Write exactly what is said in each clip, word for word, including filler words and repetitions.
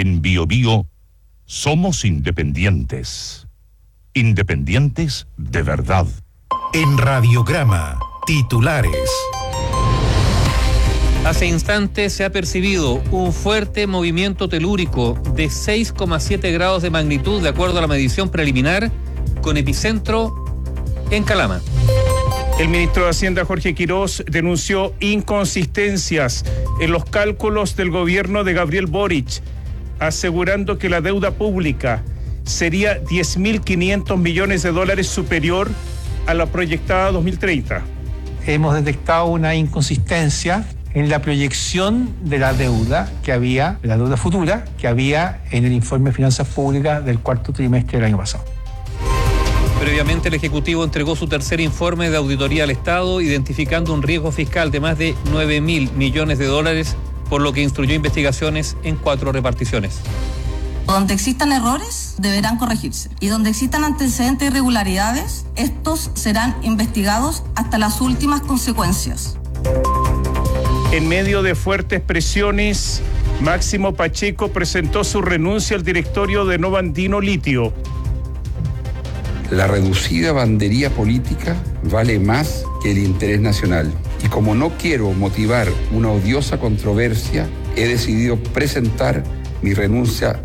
En Bio Bio somos independientes. Independientes de verdad. En Radiograma, titulares. Hace instantes se ha percibido un fuerte movimiento telúrico de seis coma siete grados de magnitud, de acuerdo a la medición preliminar, con epicentro en Calama. El ministro de Hacienda, Jorge Quirós, denunció inconsistencias en los cálculos del gobierno de Gabriel Boric, asegurando que la deuda pública sería diez mil quinientos millones de dólares superior a la proyectada dos mil treinta. Hemos detectado una inconsistencia en la proyección de la deuda que había, de la deuda futura, que había en el informe de finanzas públicas del cuarto trimestre del año pasado. Previamente, el Ejecutivo entregó su tercer informe de auditoría al Estado, identificando un riesgo fiscal de más de nueve mil millones de dólares, por lo que instruyó investigaciones en cuatro reparticiones. Donde existan errores, deberán corregirse. Y donde existan antecedentes de irregularidades, estos serán investigados hasta las últimas consecuencias. En medio de fuertes presiones, Máximo Pacheco presentó su renuncia al directorio de Nova Andino Litio. La reducida bandería política vale más que el interés nacional. Y como no quiero motivar una odiosa controversia, he decidido presentar mi renuncia.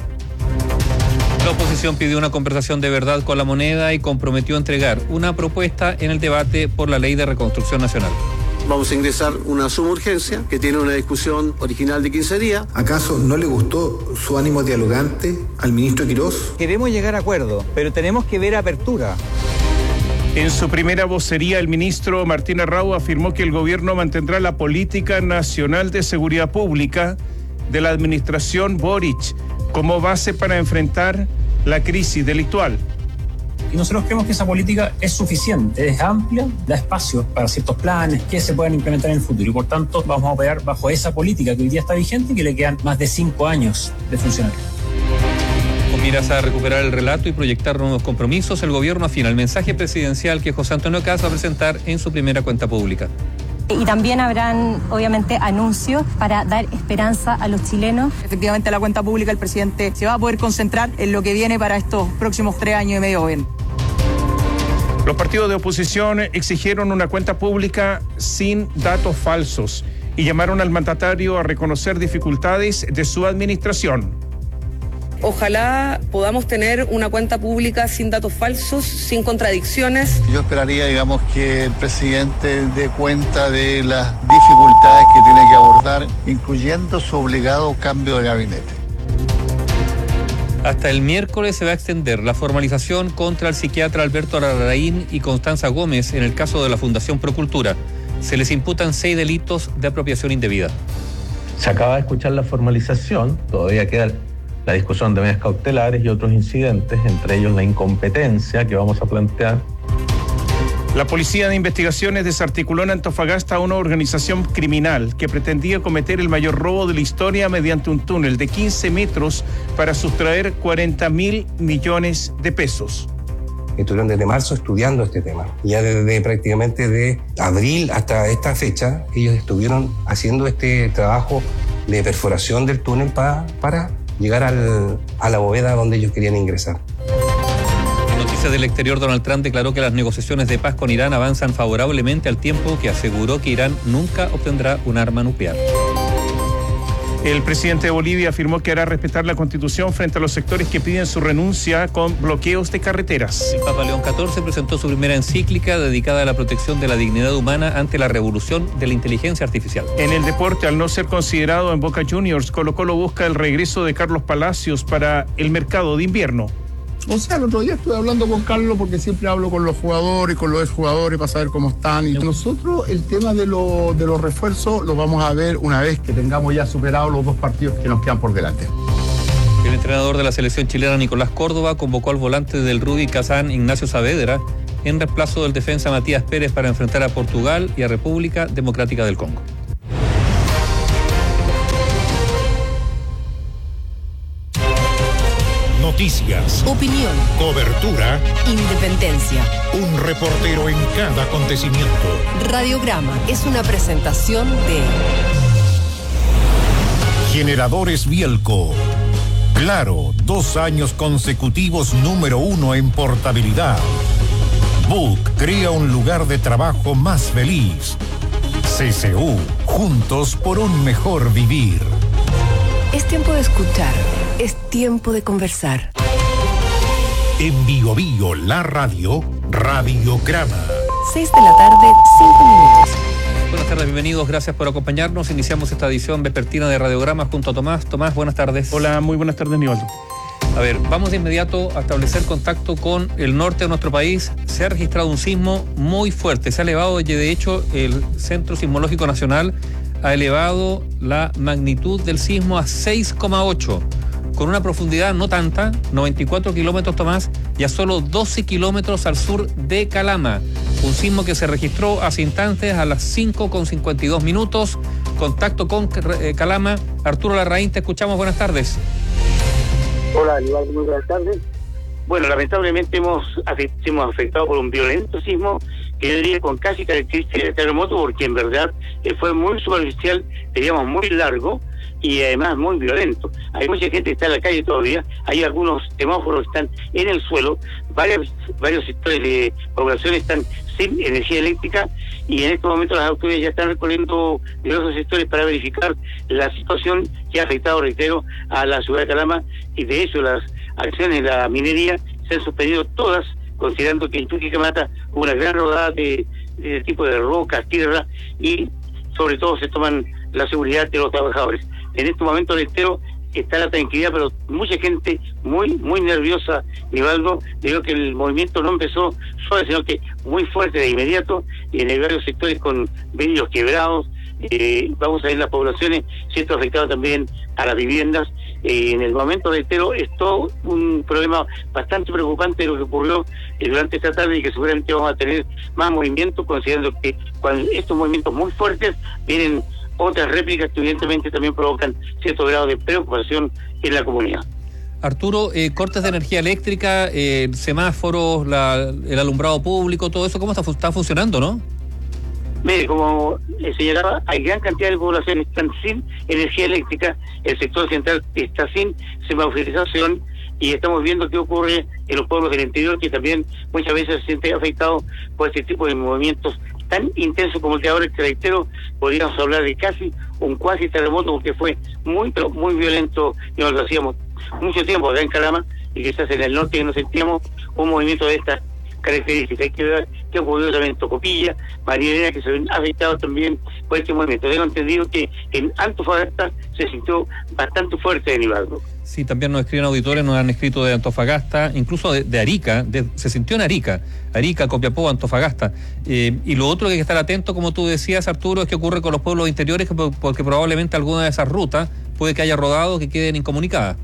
La oposición pidió una conversación de verdad con La Moneda y comprometió entregar una propuesta en el debate por la Ley de Reconstrucción Nacional. Vamos a ingresar una suma urgencia que tiene una discusión original de quince días. ¿Acaso no le gustó su ánimo dialogante al ministro Quirós? Queremos llegar a acuerdo, pero tenemos que ver apertura. En su primera vocería, el ministro Martín Arrau afirmó que el gobierno mantendrá la política nacional de seguridad pública de la administración Boric como base para enfrentar la crisis delictual. Y nosotros creemos que esa política es suficiente, es amplia, da espacio para ciertos planes que se puedan implementar en el futuro. Y por tanto, vamos a operar bajo esa política que hoy día está vigente y que le quedan más de cinco años de funcionamiento. Con miras a recuperar el relato y proyectar nuevos compromisos, el gobierno afina el mensaje presidencial que José Antonio Kast va a presentar en su primera cuenta pública. Y también habrán, obviamente, anuncios para dar esperanza a los chilenos. Efectivamente, la cuenta pública, el presidente se va a poder concentrar en lo que viene para estos próximos tres años y medio gobierno. Los partidos de oposición exigieron una cuenta pública sin datos falsos y llamaron al mandatario a reconocer dificultades de su administración. Ojalá podamos tener una cuenta pública sin datos falsos, sin contradicciones. Yo esperaría, digamos, que el presidente dé cuenta de las dificultades que tiene que abordar, incluyendo su obligado cambio de gabinete. Hasta el miércoles se va a extender la formalización contra el psiquiatra Alberto Larraín y Constanza Gómez en el caso de la Fundación Procultura. Se les imputan seis delitos de apropiación indebida. Se acaba de escuchar la formalización, todavía queda la discusión de medidas cautelares y otros incidentes, entre ellos la incompetencia que vamos a plantear. La Policía de Investigaciones desarticuló en Antofagasta a una organización criminal que pretendía cometer el mayor robo de la historia mediante un túnel de quince metros para sustraer cuarenta mil millones de pesos. Estuvieron desde marzo estudiando este tema. Ya desde prácticamente de abril hasta esta fecha, ellos estuvieron haciendo este trabajo de perforación del túnel pa, para llegar al, a la bóveda donde ellos querían ingresar. En noticias del exterior, Donald Trump declaró que las negociaciones de paz con Irán avanzan favorablemente, al tiempo que aseguró que Irán nunca obtendrá un arma nuclear. El presidente de Bolivia afirmó que hará respetar la Constitución frente a los sectores que piden su renuncia con bloqueos de carreteras. El Papa León catorce presentó su primera encíclica dedicada a la protección de la dignidad humana ante la revolución de la inteligencia artificial. En el deporte, al no ser considerado en Boca Juniors, Colo-Colo busca el regreso de Carlos Palacios para el mercado de invierno. O sea, el otro día estuve hablando con Carlos porque siempre hablo con los jugadores, con los exjugadores para saber cómo están. Y nosotros el tema de, lo, de los refuerzos lo vamos a ver una vez que tengamos ya superados los dos partidos que nos quedan por delante. El entrenador de la selección chilena, Nicolás Córdoba, convocó al volante del Rudi Kazán, Ignacio Saavedra, en reemplazo del defensa Matías Pérez para enfrentar a Portugal y a República Democrática del Congo. Noticias, opinión, cobertura, independencia. Un reportero en cada acontecimiento. Radiograma es una presentación de Generadores Bielco. Claro, dos años consecutivos número uno en portabilidad. Book crea un lugar de trabajo más feliz. C C U, juntos por un mejor vivir. Es tiempo de escuchar, es tiempo de conversar. En Bio Bio, la radio, Radiograma. seis de la tarde, cinco minutos. Buenas tardes, bienvenidos, gracias por acompañarnos. Iniciamos esta edición vespertina de Radiograma junto a Tomás. Tomás, buenas tardes. Hola, muy buenas tardes, Nivaldo. A ver, vamos de inmediato a establecer contacto con el norte de nuestro país. Se ha registrado un sismo muy fuerte, se ha elevado, de hecho, el Centro Sismológico Nacional ha elevado la magnitud del sismo a seis coma ocho, con una profundidad no tanta, noventa y cuatro kilómetros, Tomás, y a solo doce kilómetros al sur de Calama. Un sismo que se registró hace instantes a las cinco con cincuenta y dos minutos. Contacto con Calama. Arturo Larraín, te escuchamos, buenas tardes. Hola, Aníbal, muy buenas tardes. Bueno, lamentablemente hemos, hemos afectado por un violento sismo que yo diría con casi características de terremoto, porque en verdad eh, fue muy superficial, teníamos muy largo y además muy violento. Hay mucha gente que está en la calle todavía, hay algunos semáforos que están en el suelo, varios, varios sectores de población están sin energía eléctrica y en estos momentos las autoridades ya están recorriendo diversos sectores para verificar la situación que ha afectado, reitero, a la ciudad de Calama, y de hecho las acciones de la minería se han suspendido todas, considerando que en Chuquicamata hubo una gran rodada de, de tipo de rocas, tierra, y sobre todo se toman la seguridad de los trabajadores. En este momento, reitero, está la tranquilidad, pero mucha gente muy muy nerviosa, Nivaldo, debido a que el movimiento no empezó suave, sino que muy fuerte de inmediato, y en varios sectores con vidrios quebrados. Eh, vamos a ver las poblaciones, siendo afectadas también a las viviendas. Eh, en el momento, reitero, es todo un problema bastante preocupante de lo que ocurrió eh, durante esta tarde, y que seguramente vamos a tener más movimiento, considerando que cuando estos movimientos muy fuertes vienen otras réplicas que evidentemente también provocan cierto grado de preocupación en la comunidad. Arturo, eh, cortes de energía eléctrica, eh, semáforos, la, el alumbrado público, todo eso, ¿cómo está, está funcionando, no? Mire, como eh, señalaba, hay gran cantidad de población que están sin energía eléctrica, el sector central está sin semaforización, y estamos viendo qué ocurre en los pueblos del interior, que también muchas veces se sienten afectados por este tipo de movimientos tan intenso como el que ahora, que reitero, podríamos hablar de casi un cuasi terremoto, porque fue muy, pero muy violento, y nos lo hacíamos mucho tiempo acá en Calama, y quizás en el norte que no sentíamos un movimiento de estas características. Hay que ver qué ocurrió también en Tocopilla, María Elena, que se ven afectados también por este movimiento. Tengo entendido que en Antofagasta se sintió bastante fuerte de Nivaldo. Sí, también nos escriben auditores, nos han escrito de Antofagasta, incluso de, de Arica, de, se sintió en Arica, Arica, Copiapó, Antofagasta. Eh, y lo otro que hay que estar atento, como tú decías, Arturo, es que ocurre con los pueblos interiores, porque probablemente alguna de esas rutas puede que haya rodado, que queden incomunicadas.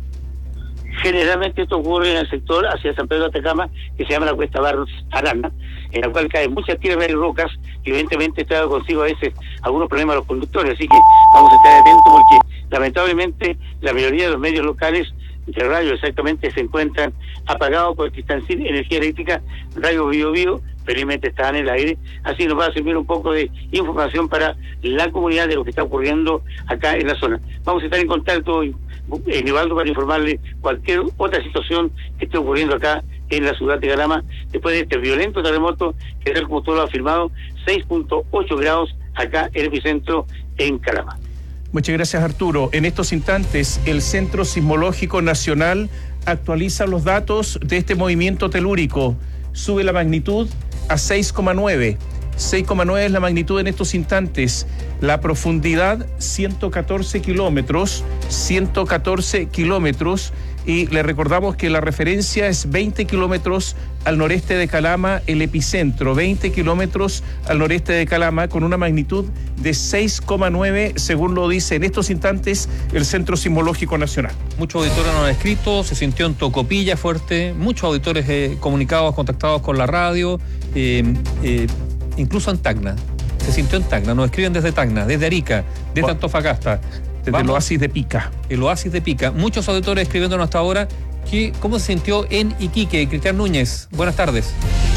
Generalmente esto ocurre en el sector hacia San Pedro de Atacama, que se llama la Cuesta Barros Arana, en la cual caen muchas tierras y rocas, y evidentemente trae consigo a veces algunos problemas a los conductores, así que vamos a estar atentos, porque lamentablemente la mayoría de los medios locales de radio exactamente se encuentran apagados porque están sin energía eléctrica. Radio Bio Bio felizmente está en el aire, así nos va a servir un poco de información para la comunidad de lo que está ocurriendo acá en la zona. Vamos a estar en contacto, eh, Nivaldo, para informarle cualquier otra situación que esté ocurriendo acá en la ciudad de Calama, después de este violento terremoto, que es, como todo lo ha afirmado, seis punto ocho grados acá en el epicentro en Calama. Muchas gracias, Arturo. En estos instantes, el Centro Sismológico Nacional actualiza los datos de este movimiento telúrico. Sube la magnitud a seis coma nueve. seis coma nueve es la magnitud en estos instantes. La profundidad, ciento catorce kilómetros. ciento catorce kilómetros. Y le recordamos que la referencia es veinte kilómetros al noreste de Calama, el epicentro, veinte kilómetros al noreste de Calama, con una magnitud de seis coma nueve, según lo dice en estos instantes el Centro Sismológico Nacional. Muchos auditores nos han escrito, se sintió en Tocopilla fuerte, muchos auditores eh, comunicados, contactados con la radio, eh, eh, incluso en Tacna, se sintió en Tacna, nos escriben desde Tacna, desde Arica, desde bueno. Antofagasta. Desde el oasis de Pica. El oasis de Pica. Muchos auditores escribiéndonos hasta ahora que, cómo se sintió en Iquique. Cristian Núñez, buenas tardes.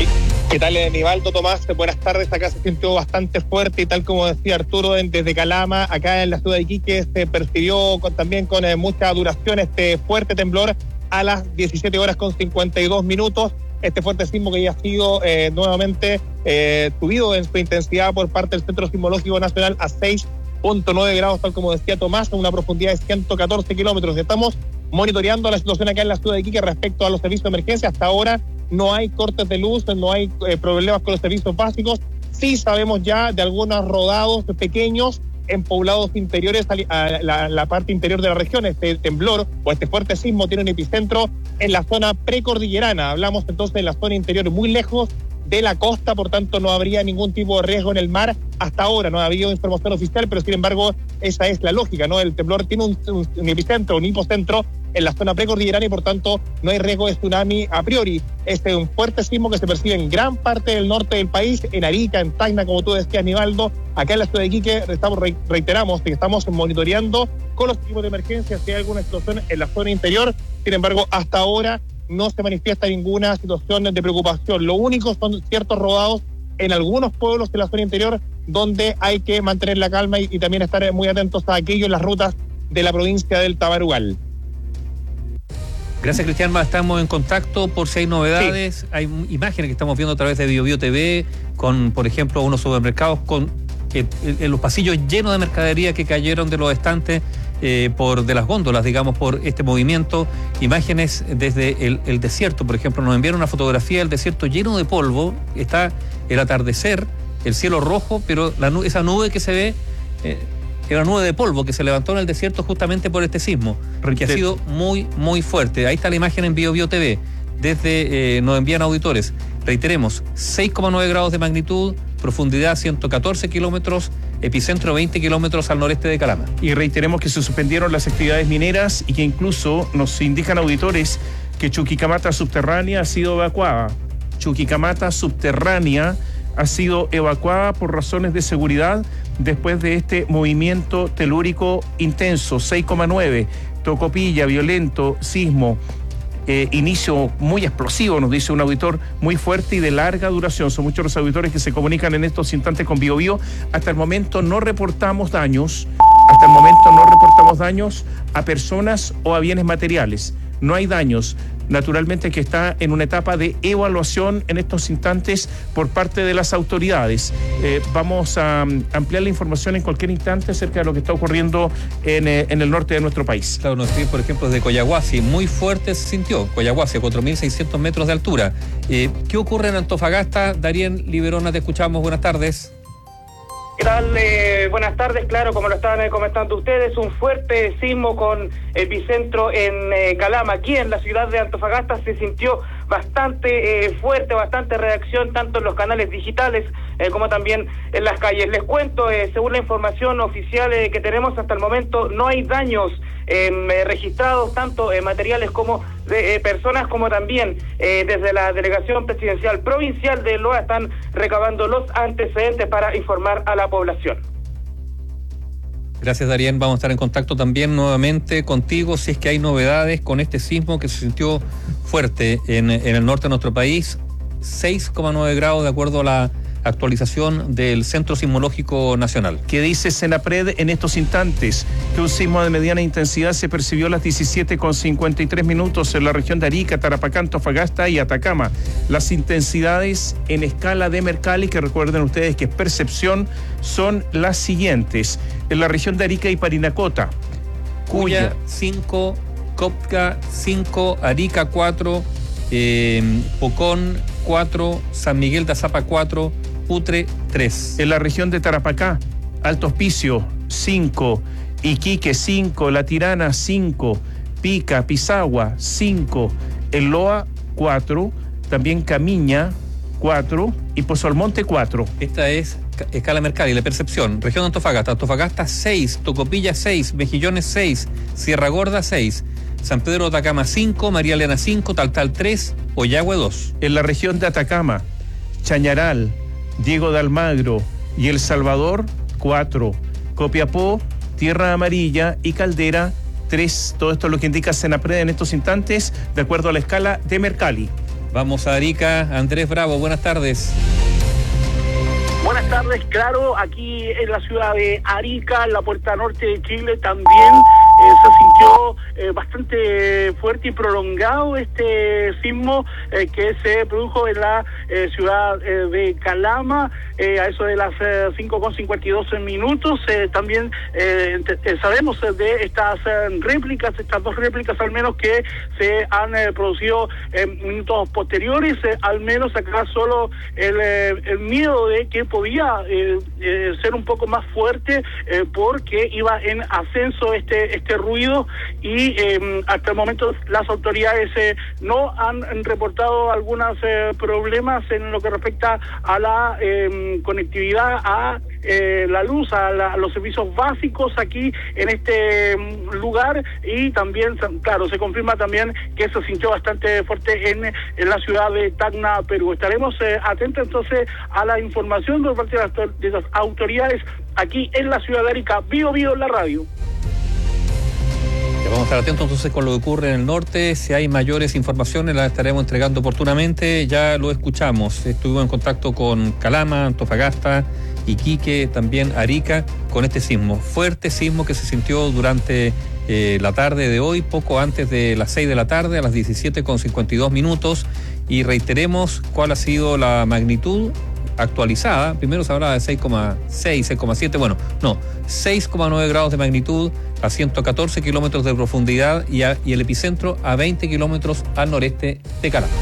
¿Qué tal, Nivaldo, Tomás? Buenas tardes. Acá se sintió bastante fuerte y tal como decía Arturo, desde Calama, acá en la ciudad de Iquique, se percibió con, también con eh, mucha duración este fuerte temblor a las diecisiete horas con cincuenta y dos minutos. Este fuerte sismo que ya ha sido eh, nuevamente eh, subido en su intensidad por parte del Centro Sismológico Nacional a seis punto nueve grados, tal como decía Tomás, a una profundidad de ciento catorce kilómetros. Estamos monitoreando la situación acá en la ciudad de Iquique respecto a los servicios de emergencia. Hasta ahora no hay cortes de luz, no hay eh, problemas con los servicios básicos. Sí sabemos ya de algunos rodados pequeños en poblados interiores, a la, la parte interior de la región. Este temblor o este fuerte sismo tiene un epicentro en la zona precordillerana. Hablamos entonces de la zona interior, muy lejos de la costa, por tanto no habría ningún tipo de riesgo en el mar hasta ahora. No ha habido información oficial, pero sin embargo esa es la lógica, ¿no? El temblor tiene un, un, un epicentro, un hipocentro en la zona precordillerana y por tanto no hay riesgo de tsunami a priori. Este es un fuerte sismo que se percibe en gran parte del norte del país, en Arica, en Tacna, como tú decías, Nivaldo. Acá en la ciudad de Iquique estamos, reiteramos que estamos monitoreando con los equipos de emergencia si hay alguna situación en la zona interior. Sin embargo, hasta ahora no se manifiesta ninguna situación de preocupación. Lo único son ciertos rodados en algunos pueblos de la zona interior donde hay que mantener la calma y, y también estar muy atentos a aquello en las rutas de la provincia del Tabarugal. Gracias, Cristian. Estamos en contacto por si hay novedades. Sí. Hay imágenes que estamos viendo a través de BioBio T V con, por ejemplo, unos supermercados con eh, en los pasillos llenos de mercadería que cayeron de los estantes eh, por de las góndolas, digamos, por este movimiento. Imágenes desde el, el desierto, por ejemplo, nos enviaron una fotografía del desierto lleno de polvo. Está el atardecer, el cielo rojo, pero la nube, esa nube que se ve eh, era una nube de polvo que se levantó en el desierto justamente por este sismo, que ha sido muy, muy fuerte. Ahí está la imagen en BioBio T V. Desde eh, nos envían auditores. Reiteremos, seis coma nueve grados de magnitud, profundidad ciento catorce kilómetros, epicentro veinte kilómetros al noreste de Calama. Y reiteremos que se suspendieron las actividades mineras y que incluso nos indican auditores que Chuquicamata subterránea ha sido evacuada. Chuquicamata subterránea ha sido evacuada por razones de seguridad después de este movimiento telúrico intenso, seis coma nueve, Tocopilla, violento, sismo, eh, inicio muy explosivo, nos dice un auditor, muy fuerte y de larga duración. Son muchos los auditores que se comunican en estos instantes con BioBio. Hasta el momento no reportamos daños, hasta el momento no reportamos daños a personas o a bienes materiales. No hay daños. Naturalmente que está en una etapa de evaluación en estos instantes por parte de las autoridades. Eh, vamos a um, ampliar la información en cualquier instante acerca de lo que está ocurriendo en, eh, en el norte de nuestro país. Claro, nos escriben, por ejemplo, desde Coyahuasi, muy fuerte se sintió, Coyahuasi, a cuatro mil seiscientos metros de altura. Eh, ¿Qué ocurre en Antofagasta? Darien Liberona, te escuchamos, buenas tardes. ¿Qué tal? Eh, buenas tardes. Claro, como lo estaban eh, comentando ustedes, un fuerte sismo con epicentro en eh, Calama. Aquí en la ciudad de Antofagasta se sintió bastante eh, fuerte, bastante reacción, tanto en los canales digitales eh, como también en las calles. Les cuento, eh, según la información oficial eh, que tenemos hasta el momento, no hay daños eh, registrados, tanto eh, materiales como de eh, personas, como también eh, desde la Delegación Presidencial Provincial de Loa están recabando los antecedentes para informar a la población. Gracias, Darien. Vamos a estar en contacto también nuevamente contigo si es que hay novedades con este sismo que se sintió fuerte en, en el norte de nuestro país. seis coma nueve grados de acuerdo a la actualización del Centro Sismológico Nacional. ¿Qué dice Senapred en estos instantes? Que un sismo de mediana intensidad se percibió a las diecisiete con cincuenta y tres minutos en la región de Arica, Tarapacá, Antofagasta y Atacama. Las intensidades en escala de Mercalli, que recuerden ustedes que es percepción, son las siguientes. En la región de Arica y Parinacota, Cuya cinco, Copca cinco, Arica cuatro, eh, Pocón cuatro, San Miguel de Azapa cuatro, Putre tres. En la región de Tarapacá, Alto Hospicio cinco, Iquique cinco, La Tirana cinco, Pica, Pisagua cinco, El Loa cuatro, también Camiña cuatro y Pozo Almonte cuatro. Esta es escala Mercalli, la percepción. Región de Antofagasta, Antofagasta seis, Tocopilla seis, Mejillones seis, Sierra Gorda seis, San Pedro de Atacama cinco, María Elena cinco, Taltal tres, Oyagüe dos. En la región de Atacama, Chañaral, Diego de Almagro y El Salvador cuatro, Copiapó, Tierra Amarilla y Caldera tres. Todo esto es lo que indica Senapred en estos instantes, de acuerdo a la escala de Mercalli. Vamos a Arica. Andrés Bravo, buenas tardes. Buenas tardes, claro, aquí en la ciudad de Arica, en la puerta norte de Chile, también eh, se sintió eh, bastante fuerte y prolongado este sismo eh, que se produjo en la eh, ciudad eh, de Calama, eh, a eso de las eh, cinco con cincuenta y dos minutos. Eh, también eh, te, sabemos de estas eh, réplicas, estas dos réplicas al menos que se han eh, producido en minutos posteriores, eh, al menos acá solo el, eh, el miedo de que podía eh, eh, ser un poco más fuerte eh, porque iba en ascenso este este ruido y eh, hasta el momento las autoridades eh, no han reportado algunos eh, problemas en lo que respecta a la eh, conectividad, a eh, la luz, a, la, a los servicios básicos aquí en este um, lugar, y también, claro, se confirma también que se sintió bastante fuerte en, en la ciudad de Tacna, Perú. Estaremos eh, atentos entonces a la información por parte de las, de las autoridades aquí en la ciudad de Arica. Vivo, vivo en la radio. Vamos a estar atentos entonces con lo que ocurre en el norte. Si hay mayores informaciones las estaremos entregando oportunamente. Ya lo escuchamos. Estuvimos en contacto con Calama, Antofagasta, Iquique, también Arica, con este sismo. Fuerte sismo que se sintió durante eh, la tarde de hoy, poco antes de las seis de la tarde, a las diecisiete con cincuenta y dos minutos. Y reiteremos cuál ha sido la magnitud actualizada. Primero se hablaba de seis coma seis, seis coma siete, bueno, no, seis coma nueve grados de magnitud a ciento catorce kilómetros de profundidad y, a, y el epicentro a veinte kilómetros al noreste de Calama.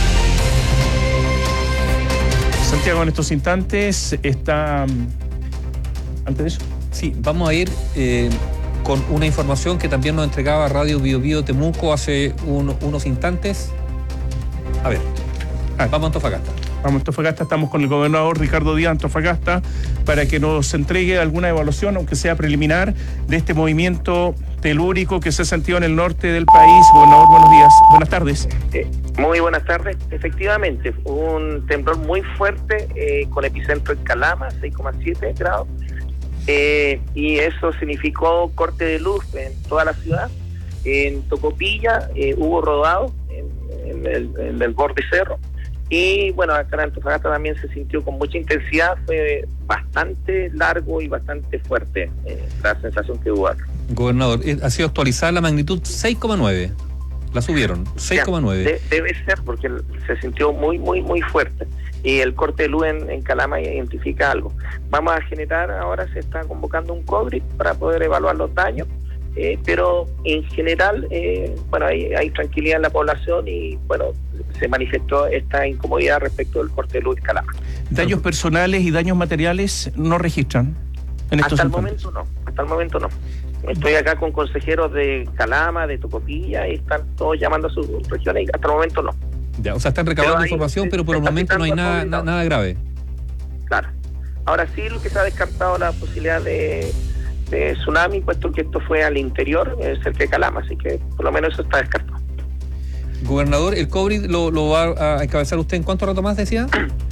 Santiago, en estos instantes está... ¿Antes de eso? Sí, vamos a ir eh, con una información que también nos entregaba Radio Bio Bio Temuco hace un, unos instantes. A ver, ah, vamos a Antofagasta. Vamos a Antofagasta, estamos con el gobernador Ricardo Díaz Antofagasta para que nos entregue alguna evaluación, aunque sea preliminar, de este movimiento telúrico que se ha sentido en el norte del país. Gobernador, buenos días, buenas tardes. Eh, muy buenas tardes. Efectivamente, un temblor muy fuerte eh, con epicentro en Calama, seis coma siete grados, eh, y eso significó corte de luz en toda la ciudad. En Tocopilla eh, hubo rodado en, en, el, en el borde cerro. Y bueno, acá en Antofagasta también se sintió con mucha intensidad, fue bastante largo y bastante fuerte eh, la sensación que hubo acá. Gobernador, ha sido actualizada la magnitud seis coma nueve, la subieron, seis coma nueve. De, debe ser porque se sintió muy, muy, muy fuerte. Y el corte de luz en, en Calama identifica algo. Vamos a generar, ahora se está convocando un COBRIT para poder evaluar los daños. Eh, pero en general, eh, bueno, hay, hay tranquilidad en la población y, bueno, se manifestó esta incomodidad respecto del corte de luz en Calama. ¿Daños personales y daños materiales no registran en estos Hasta el instantes? momento no, hasta el momento no. Estoy acá con consejeros de Calama, de Tocopilla, y están todos llamando a sus regiones y hasta el momento no. Ya, o sea, están recabando información, pero por el momento no hay nada, na, nada grave. Claro. Ahora sí, lo que se ha descartado la posibilidad de... de tsunami, puesto que esto fue al interior, eh, cerca de Calama, así que por lo menos eso está descartado. Gobernador, ¿el COBRIT lo, lo va a encabezar usted en cuánto rato más, decía?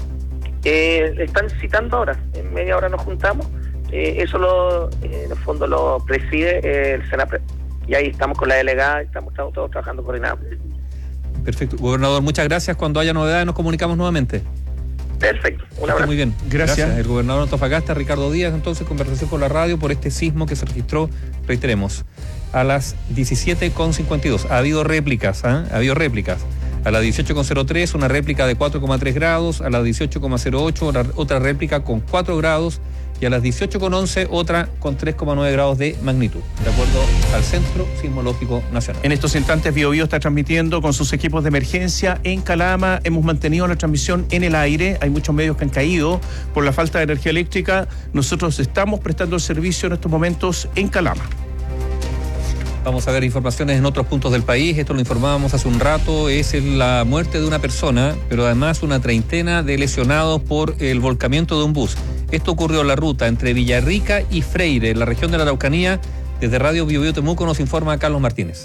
Eh, están citando ahora, en media hora nos juntamos, eh, eso lo, eh, en el fondo lo preside eh, el SENAPRED, y ahí estamos con la delegada, estamos, estamos todos trabajando coordinados. Perfecto. Gobernador, muchas gracias. Cuando haya novedades nos comunicamos nuevamente. Perfecto, un abrazo. Muy bien, gracias. gracias. El gobernador de Antofagasta, Ricardo Díaz, entonces, conversación por la radio por este sismo que se registró, reiteremos, a las diecisiete con cincuenta y dos. Ha habido réplicas, ¿eh? Ha habido réplicas. A las dieciocho con cero tres, una réplica de cuatro coma tres grados, a las dieciocho coma cero ocho, otra réplica con cuatro grados, y a las dieciocho con once, otra con tres coma nueve grados de magnitud, de acuerdo al Centro Sismológico Nacional. En estos instantes, Bio Bio está transmitiendo con sus equipos de emergencia en Calama. Hemos mantenido la transmisión en el aire. Hay muchos medios que han caído por la falta de energía eléctrica. Nosotros estamos prestando el servicio en estos momentos en Calama. Vamos a ver informaciones en otros puntos del país. Esto lo informábamos hace un rato. Es la muerte de una persona, pero además una treintena de lesionados por el volcamiento de un bus. Esto ocurrió en la ruta entre Villarrica y Freire, en la región de la Araucanía. Desde Radio Bio Bio Temuco nos informa Carlos Martínez.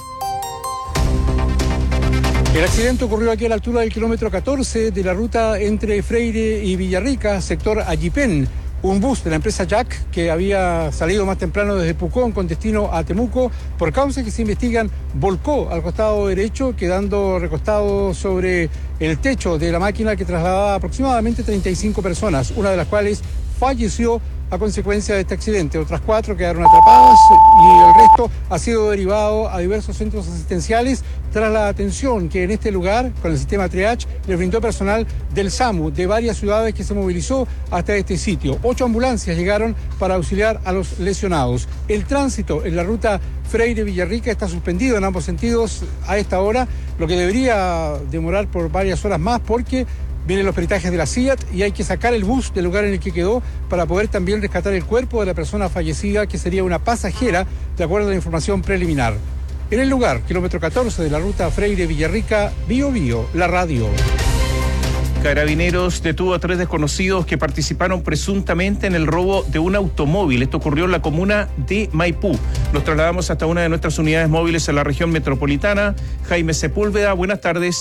El accidente ocurrió aquí a la altura del kilómetro catorce de la ruta entre Freire y Villarrica, sector Allipén. un bus de la empresa Jack que había salido más temprano desde Pucón con destino a Temuco. Por causas que se investigan, volcó al costado derecho, quedando recostado sobre el techo de la máquina que trasladaba aproximadamente treinta y cinco personas, una de las cuales falleció a consecuencia de este accidente. Otras cuatro quedaron atrapadas y el resto ha sido derivado a diversos centros asistenciales tras la atención que en este lugar, con el sistema triage, le brindó personal del SAMU de varias ciudades que se movilizó hasta este sitio. Ocho ambulancias llegaron para auxiliar a los lesionados. El tránsito en la ruta Freire-Villarrica está suspendido en ambos sentidos a esta hora, lo que debería demorar por varias horas más porque vienen los peritajes de la C I A T y hay que sacar el bus del lugar en el que quedó para poder también rescatar el cuerpo de la persona fallecida, que sería una pasajera, de acuerdo a la información preliminar. En el lugar, kilómetro catorce de la ruta Freire-Villarrica, Bío Bío, la radio. Carabineros detuvo a tres desconocidos que participaron presuntamente en el robo de un automóvil. Esto ocurrió en la comuna de Maipú. Nos trasladamos hasta una de nuestras unidades móviles en la región metropolitana. Jaime Sepúlveda, buenas tardes.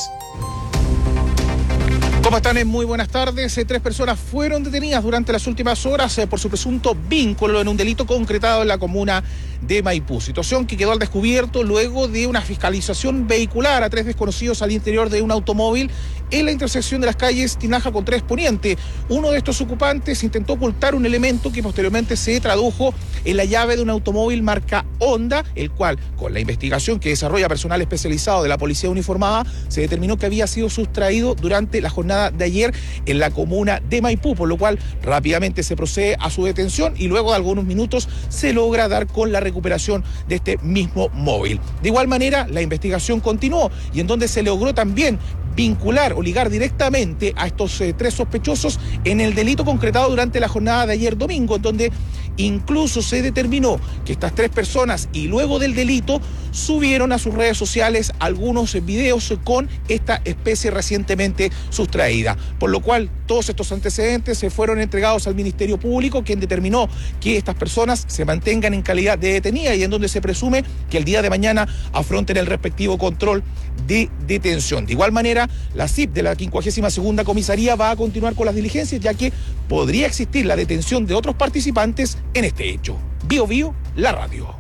¿Cómo están? Muy buenas tardes. Eh, tres personas fueron detenidas durante las últimas horas eh, por su presunto vínculo en un delito concretado en la comuna de Maipú. Situación que quedó al descubierto luego de una fiscalización vehicular a tres desconocidos al interior de un automóvil en la intersección de las calles Tinaja con tres Poniente. Uno de estos ocupantes intentó ocultar un elemento que posteriormente se tradujo en la llave de un automóvil marca Honda, el cual, con la investigación que desarrolla personal especializado de la policía uniformada, se determinó que había sido sustraído durante la jornada de ayer en la comuna de Maipú, por lo cual rápidamente se procede a su detención y luego de algunos minutos se logra dar con la recuperación de este mismo móvil. De igual manera, la investigación continuó y en donde se logró también vincular o ligar directamente a estos eh, tres sospechosos en el delito concretado durante la jornada de ayer domingo, en donde incluso se determinó que estas tres personas y luego del delito subieron a sus redes sociales algunos videos con esta especie recientemente sustraída, por lo cual todos estos antecedentes se fueron entregados al Ministerio Público, quien determinó que estas personas se mantengan en calidad de detenidas y en donde se presume que el día de mañana afronten el respectivo control de detención. De igual manera, la C I P de la quincuagésima segunda Comisaría va a continuar con las diligencias, ya que podría existir la detención de otros participantes en este hecho. Bío Bío, la radio.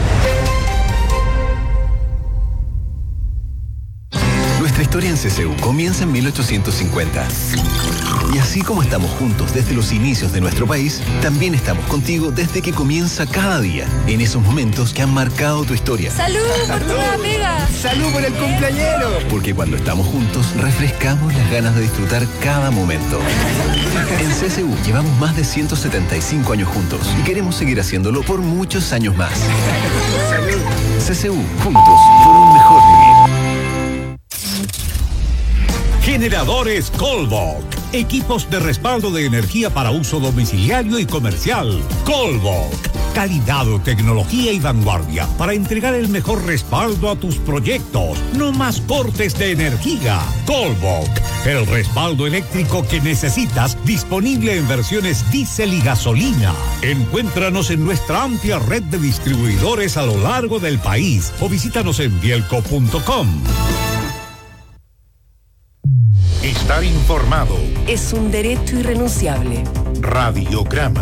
Nuestra historia en C C U comienza en mil ochocientos cincuenta. Y así como estamos juntos desde los inicios de nuestro país, también estamos contigo desde que comienza cada día, en esos momentos que han marcado tu historia. ¡Salud por tu nueva pega! ¡Salud por el cumpleañero! Porque cuando estamos juntos, refrescamos las ganas de disfrutar cada momento. En C C U llevamos más de ciento setenta y cinco años juntos y queremos seguir haciéndolo por muchos años más. ¡Salud! C C U, juntos por un mejor vivir. Generadores Colbok. Equipos de respaldo de energía para uso domiciliario y comercial. Colbok. Calidad, tecnología y vanguardia para entregar el mejor respaldo a tus proyectos. No más cortes de energía. Colbok. El respaldo eléctrico que necesitas, disponible en versiones diésel y gasolina. Encuéntranos en nuestra amplia red de distribuidores a lo largo del país o visítanos en bielco punto com. Estar informado es un derecho irrenunciable. Radiograma.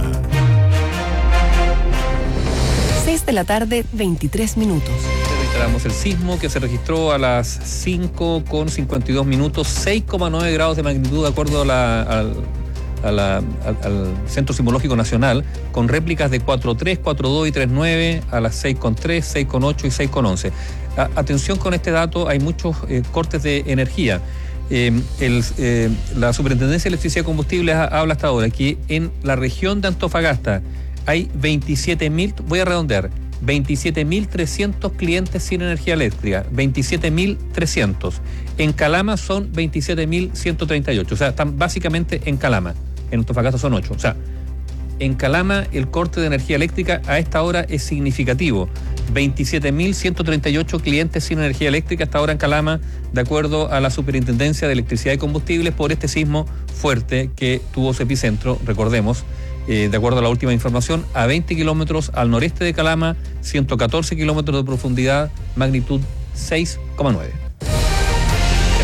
seis de la tarde, veintitrés minutos. Registramos el sismo que se registró a las cinco con cincuenta y dos minutos, seis coma nueve grados de magnitud de acuerdo a la, al, a la, al, al Centro Sismológico Nacional, con réplicas de cuatro coma tres, cuatro coma dos y tres coma nueve a las seis coma tres, seis coma ocho y seis coma once. A, atención con este dato, hay muchos eh, cortes de energía. Eh, el, eh, la Superintendencia de Electricidad y Combustibles habla hasta ahora que en la región de Antofagasta hay veintisiete mil, voy a redondear, veintisiete mil trescientos clientes sin energía eléctrica, veintisiete mil trescientos. En Calama son veintisiete mil ciento treinta y ocho, o sea, están básicamente en Calama. En Antofagasta son ocho, o sea, en Calama el corte de energía eléctrica a esta hora es significativo. veintisiete mil ciento treinta y ocho clientes sin energía eléctrica hasta ahora en Calama, de acuerdo a la Superintendencia de Electricidad y Combustibles, por este sismo fuerte que tuvo su epicentro, recordemos, eh, de acuerdo a la última información, a veinte kilómetros al noreste de Calama, ciento catorce kilómetros de profundidad, magnitud seis coma nueve.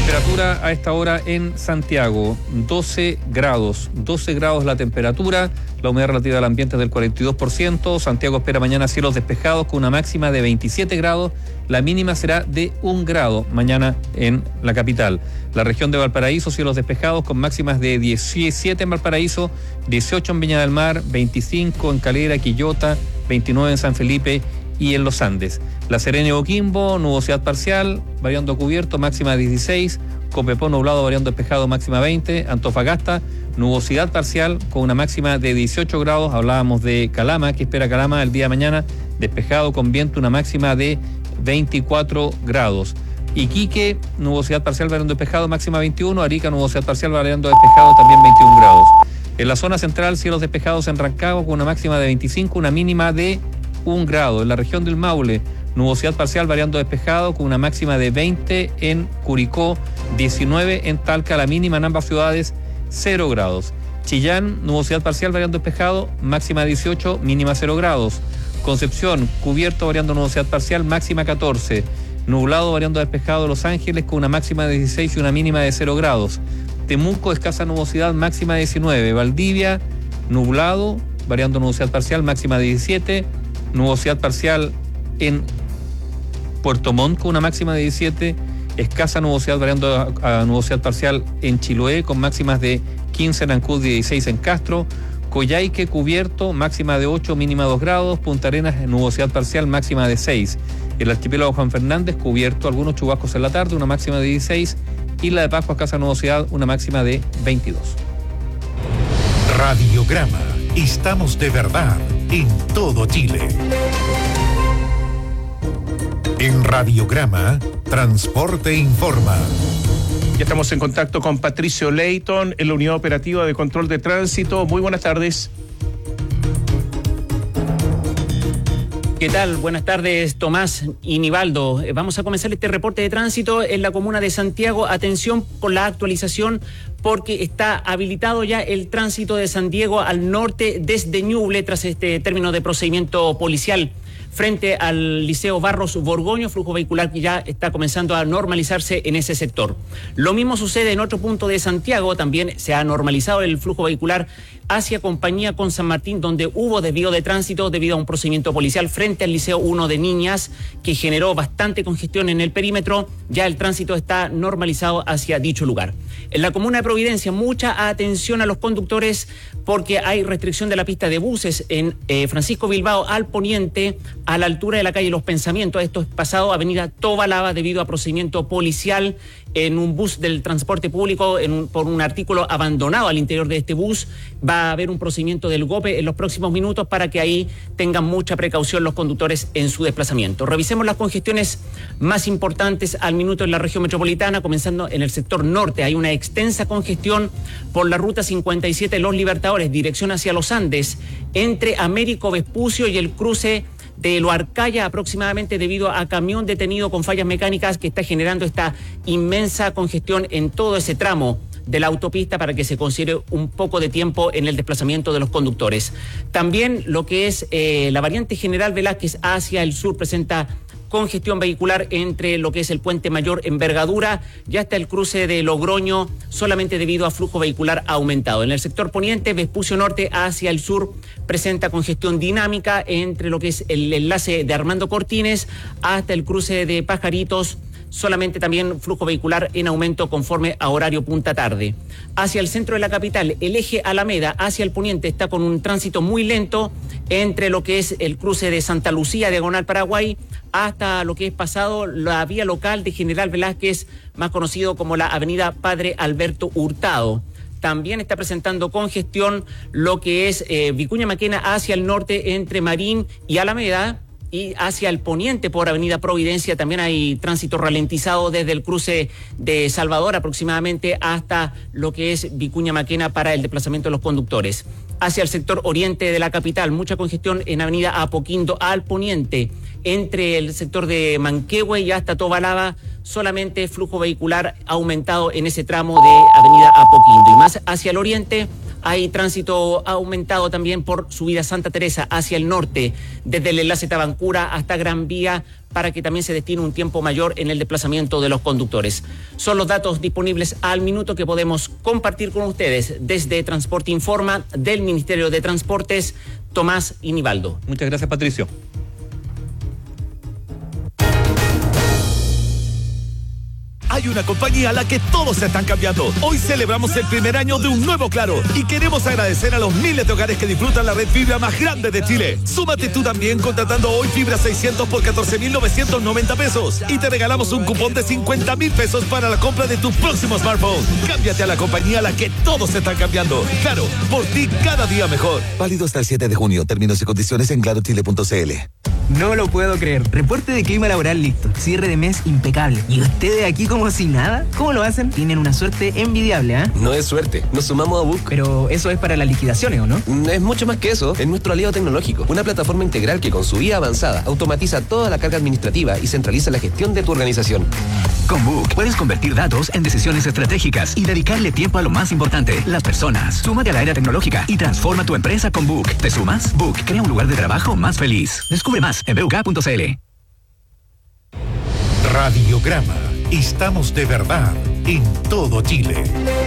Temperatura a esta hora en Santiago, doce grados, doce grados la temperatura, la humedad relativa del ambiente es del cuarenta y dos por ciento, Santiago espera mañana cielos despejados con una máxima de veintisiete grados, la mínima será de un grado mañana en la capital. La región de Valparaíso, cielos despejados con máximas de diecisiete en Valparaíso, dieciocho en Viña del Mar, veinticinco en Calera, Quillota, veintinueve en San Felipe y en los Andes. La Serena y Coquimbo, nubosidad parcial, variando cubierto, máxima dieciséis, Copiapó nublado, variando despejado, máxima veinte, Antofagasta, nubosidad parcial con una máxima de dieciocho grados, hablábamos de Calama, que espera Calama el día de mañana, despejado con viento, una máxima de veinticuatro grados. Iquique, nubosidad parcial, variando despejado, máxima veintiuno, Arica, nubosidad parcial, variando despejado, también veintiún grados. En la zona central, cielos despejados en Rancagua con una máxima de veinticinco, una mínima de un grado. En la región del Maule, nubosidad parcial variando despejado con una máxima de veinte en Curicó, diecinueve en Talca, la mínima en ambas ciudades cero grados. Chillán, nubosidad parcial variando despejado, máxima dieciocho, mínima cero grados. Concepción, cubierto variando nubosidad parcial, máxima catorce. Nublado variando despejado Los Ángeles con una máxima de dieciséis y una mínima de cero grados. Temuco, escasa nubosidad, máxima diecinueve. Valdivia, nublado variando nubosidad parcial, máxima de diecisiete. Nubosidad parcial en Puerto Montt con una máxima de diecisiete, escasa nubosidad variando a, a nubosidad parcial en Chiloé con máximas de quince en Ancud, dieciséis en Castro, Coyhaique cubierto, máxima de ocho, mínima dos grados, Punta Arenas nubosidad parcial, máxima de seis, el archipiélago Juan Fernández cubierto, algunos chubascos en la tarde, una máxima de dieciséis, Isla de Pascua, escasa nubosidad, una máxima de veintidós. Radiograma, estamos de verdad en todo Chile. En Radiograma, Transporte Informa. Ya estamos en contacto con Patricio Leighton en la Unidad Operativa de Control de Tránsito. Muy buenas tardes. ¿Qué tal? Buenas tardes, Tomás y Nivaldo. Vamos a comenzar este reporte de tránsito en la comuna de Santiago. Atención con la actualización porque está habilitado ya el tránsito de San Diego al norte desde Ñuble tras este término de procedimiento policial. Frente al Liceo Barros Borgoño, flujo vehicular que ya está comenzando a normalizarse en ese sector. Lo mismo sucede en otro punto de Santiago, también se ha normalizado el flujo vehicular hacia Compañía con San Martín, donde hubo desvío de tránsito debido a un procedimiento policial frente al Liceo uno de Niñas, que generó bastante congestión en el perímetro. Ya el tránsito está normalizado hacia dicho lugar. En la comuna de Providencia, mucha atención a los conductores porque hay restricción de la pista de buses en eh, Francisco Bilbao al poniente, a la altura de la calle Los Pensamientos. Esto es pasado avenida Tobalaba debido a procedimiento policial en un bus del transporte público en un, por un artículo abandonado al interior de este bus. Va a haber un procedimiento del GOPE en los próximos minutos para que ahí tengan mucha precaución los conductores en su desplazamiento. Revisemos las congestiones más importantes al minuto en la región metropolitana, comenzando en el sector norte. Hay una extensa congestión por la ruta cincuenta y siete Los Libertadores, dirección hacia los Andes, entre Américo Vespucio y el cruce de Lo Arcaya aproximadamente debido a camión detenido con fallas mecánicas que está generando esta inmensa congestión en todo ese tramo de la autopista para que se considere un poco de tiempo en el desplazamiento de los conductores. También lo que es eh, la variante General Velázquez hacia el sur presenta congestión vehicular entre lo que es el Puente Mayor Envergadura y hasta el cruce de Logroño, solamente debido a flujo vehicular aumentado. En el sector poniente, Vespucio Norte hacia el sur presenta congestión dinámica entre lo que es el enlace de Armando Cortines hasta el cruce de Pajaritos, solamente también flujo vehicular en aumento conforme a horario punta tarde. Hacia el centro de la capital, el eje Alameda hacia el poniente está con un tránsito muy lento entre lo que es el cruce de Santa Lucía, diagonal Paraguay, hasta lo que es pasado la vía local de General Velázquez, más conocido como la avenida Padre Alberto Hurtado. También está presentando congestión lo que es eh, Vicuña Maquena hacia el norte entre Marín y Alameda, y hacia el poniente por avenida Providencia también hay tránsito ralentizado desde el cruce de Salvador aproximadamente hasta lo que es Vicuña Maquena para el desplazamiento de los conductores. Hacia el sector oriente de la capital, mucha congestión en avenida Apoquindo al poniente, entre el sector de Manquehue y hasta Tobalaba, solamente flujo vehicular aumentado en ese tramo de Avenida Apoquindo. Y más hacia el oriente hay tránsito aumentado también por subida Santa Teresa hacia el norte, desde el enlace Tabancura hasta Gran Vía, para que también se destine un tiempo mayor en el desplazamiento de los conductores. Son los datos disponibles al minuto que podemos compartir con ustedes desde Transporte Informa del Ministerio de Transportes. Tomás Inibaldo. Muchas gracias, Patricio. Hay una compañía a la que todos se están cambiando. Hoy celebramos el primer año de un nuevo Claro y queremos agradecer a los miles de hogares que disfrutan la red fibra más grande de Chile. Súmate tú también contratando hoy fibra seiscientos por catorce mil novecientos noventa pesos y te regalamos un cupón de cincuenta mil pesos para la compra de tu próximo smartphone. Cámbiate a la compañía a la que todos se están cambiando. Claro, por ti cada día mejor. Válido hasta el siete de junio. Términos y condiciones en claro chile punto c l. No lo puedo creer. Reporte de clima laboral listo. Cierre de mes impecable. ¿Y ustedes aquí como si nada? ¿Cómo lo hacen? Tienen una suerte envidiable, ¿ah? ¿eh? No es suerte. Nos sumamos a Book. Pero eso es para las liquidaciones, ¿o no? Es mucho más que eso. Es nuestro aliado tecnológico. Una plataforma integral que con su I A avanzada automatiza toda la carga administrativa y centraliza la gestión de tu organización. Con Book puedes convertir datos en decisiones estratégicas y dedicarle tiempo a lo más importante, las personas. Súmate a la era tecnológica y transforma tu empresa con Book. ¿Te sumas? Book crea un lugar de trabajo más feliz. Descubre más en b u k punto c l. Radiograma. Estamos de verdad en todo Chile.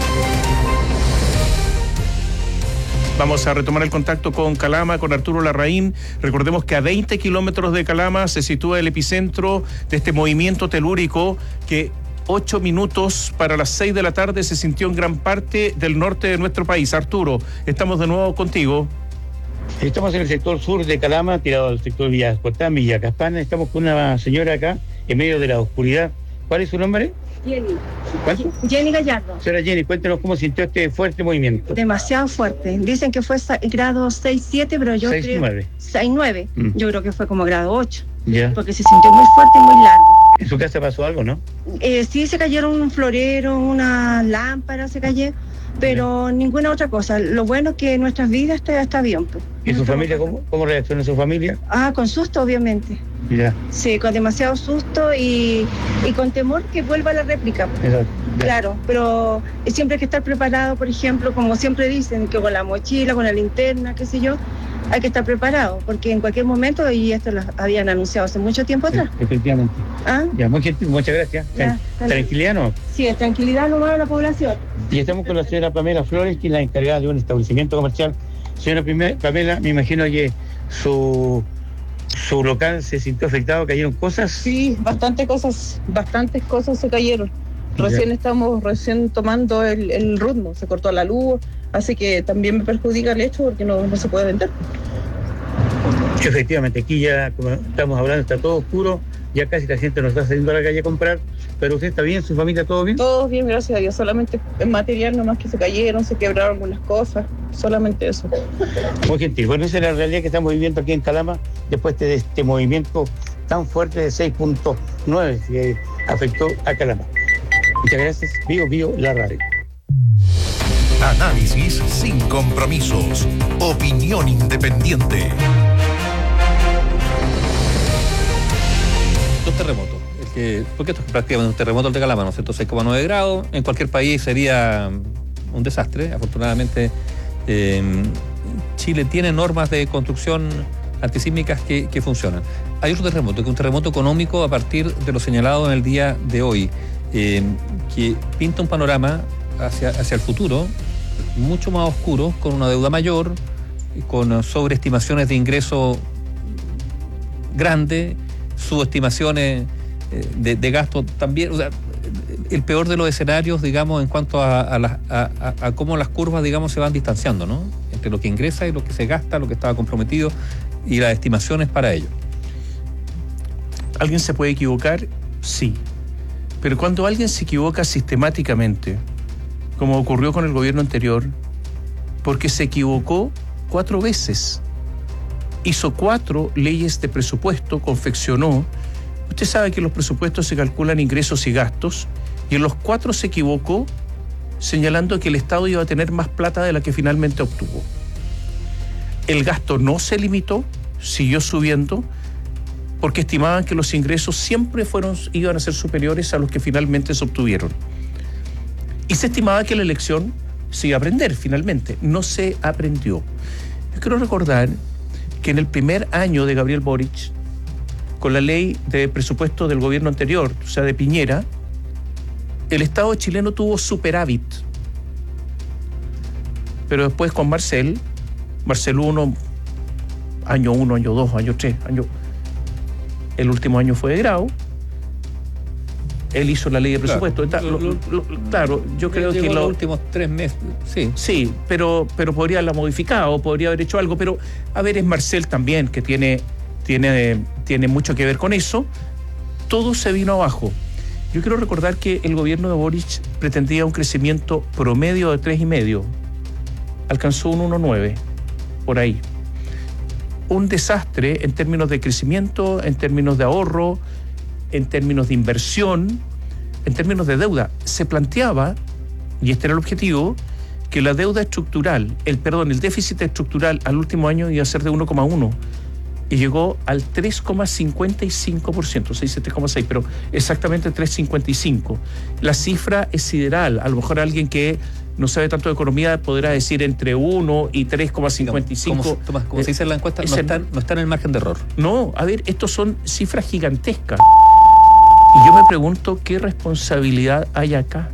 Vamos a retomar el contacto con Calama, con Arturo Larraín. Recordemos que a veinte kilómetros de Calama se sitúa el epicentro de este movimiento telúrico que ocho minutos para las seis de la tarde se sintió en gran parte del norte de nuestro país. Arturo, estamos de nuevo contigo. Estamos en el sector sur de Calama, tirado al sector Villa Escotán, Villa Caspana. Estamos con una señora acá, en medio de la oscuridad. ¿Cuál es su nombre? Jenny. ¿Cuánto? Jenny Gallardo. Señora Jenny, cuéntenos cómo sintió este fuerte movimiento. Demasiado fuerte. Dicen que fue grado seis siete, pero yo seis, creo... nueve. seis nueve. Mm. Yo creo que fue como grado ocho. Ya. Porque se sintió muy fuerte y muy largo. ¿En su casa pasó algo, no? Eh, sí, se cayeron un florero, una lámpara se cayó, pero ya. Ninguna otra cosa. Lo bueno es que nuestras vidas está, está bien. Pues. ¿Y su familia cómo, cómo reacciona su familia? Ah, con susto, obviamente. Ya. Sí, con demasiado susto y, y con temor que vuelva la réplica. Exacto. Claro, pero siempre hay que estar preparado, por ejemplo, como siempre dicen, que con la mochila, con la linterna, qué sé yo, hay que estar preparado, porque en cualquier momento, y esto lo habían anunciado hace mucho tiempo atrás. Sí, efectivamente. ¿Ah? Ya, muy gentil, muchas gracias. Ya, ¿Tranquilidad no? Sí, es tranquilidad nomás a la población. Y estamos con la señora Pamela Flores, que es la encargada de un establecimiento comercial. Señora Pamela, me imagino que su... ¿Su local se sintió afectado? ¿Cayeron cosas? Sí, bastantes cosas, bastantes cosas se cayeron. Recién ya. estamos recién tomando el, el ritmo, se cortó la luz, así que también me perjudica el hecho porque no, no se puede vender. Efectivamente, aquí ya, como estamos hablando, está todo oscuro, ya casi la gente no está saliendo a la calle a comprar, pero usted está bien, su familia todo bien. Todo bien, gracias a Dios, solamente en material nomás que se cayeron, se quebraron algunas cosas, solamente eso. Muy gentil, bueno, esa es la realidad que estamos viviendo aquí en Calama, después de este movimiento tan fuerte de seis punto nueve que afectó a Calama. Muchas gracias, Bio Bio, la radio. Análisis sin compromisos, opinión independiente. Dos terremotos, el que, porque esto es prácticamente un terremoto el de Calama, ¿no es cierto? seis coma nueve grados, en cualquier país sería un desastre. Afortunadamente eh, Chile tiene normas de construcción antisísmicas que, que funcionan. Hay otro terremoto, que es un terremoto económico a partir de lo señalado en el día de hoy, eh, que pinta un panorama hacia, hacia el futuro mucho más oscuro, con una deuda mayor, con sobreestimaciones de ingreso grande, subestimaciones de, de gasto también. O sea, el peor de los escenarios, digamos, en cuanto a, a, la, a, a, a cómo las curvas, digamos, se van distanciando, ¿no? Entre lo que ingresa y lo que se gasta, lo que estaba comprometido y las estimaciones para ello. ¿Alguien se puede equivocar? Sí. Pero cuando alguien se equivoca sistemáticamente, como ocurrió con el gobierno anterior, porque se equivocó cuatro veces, hizo cuatro leyes de presupuesto, confeccionó. Usted sabe que los presupuestos se calculan ingresos y gastos, y en los cuatro se equivocó, señalando que el Estado iba a tener más plata de la que finalmente obtuvo. El gasto no se limitó, siguió subiendo, porque estimaban que los ingresos siempre fueron, iban a ser superiores a los que finalmente se obtuvieron. Y se estimaba que la elección se iba a aprender finalmente. No se aprendió. Yo quiero recordar que en el primer año de Gabriel Boric, con la ley de presupuesto del gobierno anterior, o sea, de Piñera, el Estado chileno tuvo superávit. Pero después con Marcel, Marcel uno, año uno, año dos, año tres, año... el último año fue de grado, él hizo la ley de presupuesto. Claro, lo, lo, lo, claro yo creo que los lo, últimos tres meses, sí. Sí, pero, pero podría haberla modificado, podría haber hecho algo, pero a ver, es Marcel también, que tiene, tiene, tiene mucho que ver con eso. Todo se vino abajo. Yo quiero recordar que el gobierno de Boric pretendía un crecimiento promedio de tres y medio. Alcanzó un uno coma nueve, por ahí. Un desastre en términos de crecimiento, en términos de ahorro, en términos de inversión, en términos de deuda. Se planteaba, y este era el objetivo, que la deuda estructural, el perdón, el déficit estructural al último año iba a ser de uno coma uno y llegó al tres coma cincuenta y cinco por ciento, se dice tres coma seis, pero exactamente tres coma cincuenta y cinco. La cifra es sideral. A lo mejor alguien que no sabe tanto de economía podrá decir entre uno y tres coma cincuenta y cinco. Como, Tomás, como eh, se dice en la encuesta, no está, no está en el margen de error. No, a ver, estos son cifras gigantescas. Y yo me pregunto, ¿qué responsabilidad hay acá?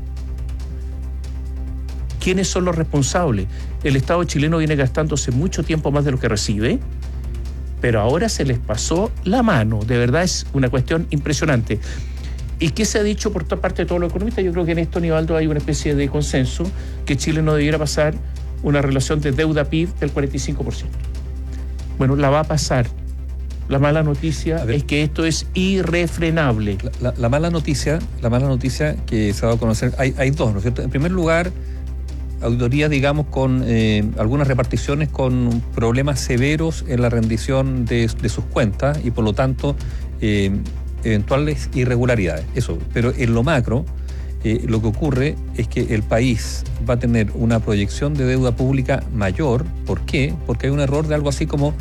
¿Quiénes son los responsables? El Estado chileno viene gastándose mucho tiempo más de lo que recibe, pero ahora se les pasó la mano. De verdad es una cuestión impresionante. ¿Y qué se ha dicho por toda parte de todos los economistas? Yo creo que en esto, Nivaldo, hay una especie de consenso que Chile no debiera pasar una relación de deuda-P I B del cuarenta y cinco por ciento. Bueno, la va a pasar. La mala noticia es que esto es irrefrenable. La, la, la mala noticia, la mala noticia que se ha dado a conocer, hay, hay dos, ¿no es cierto? En primer lugar, auditorías, digamos, con eh, algunas reparticiones con problemas severos en la rendición de, de sus cuentas y por lo tanto eh, eventuales irregularidades. Eso, pero en lo macro, eh, lo que ocurre es que el país va a tener una proyección de deuda pública mayor. ¿Por qué? Porque hay un error de algo así como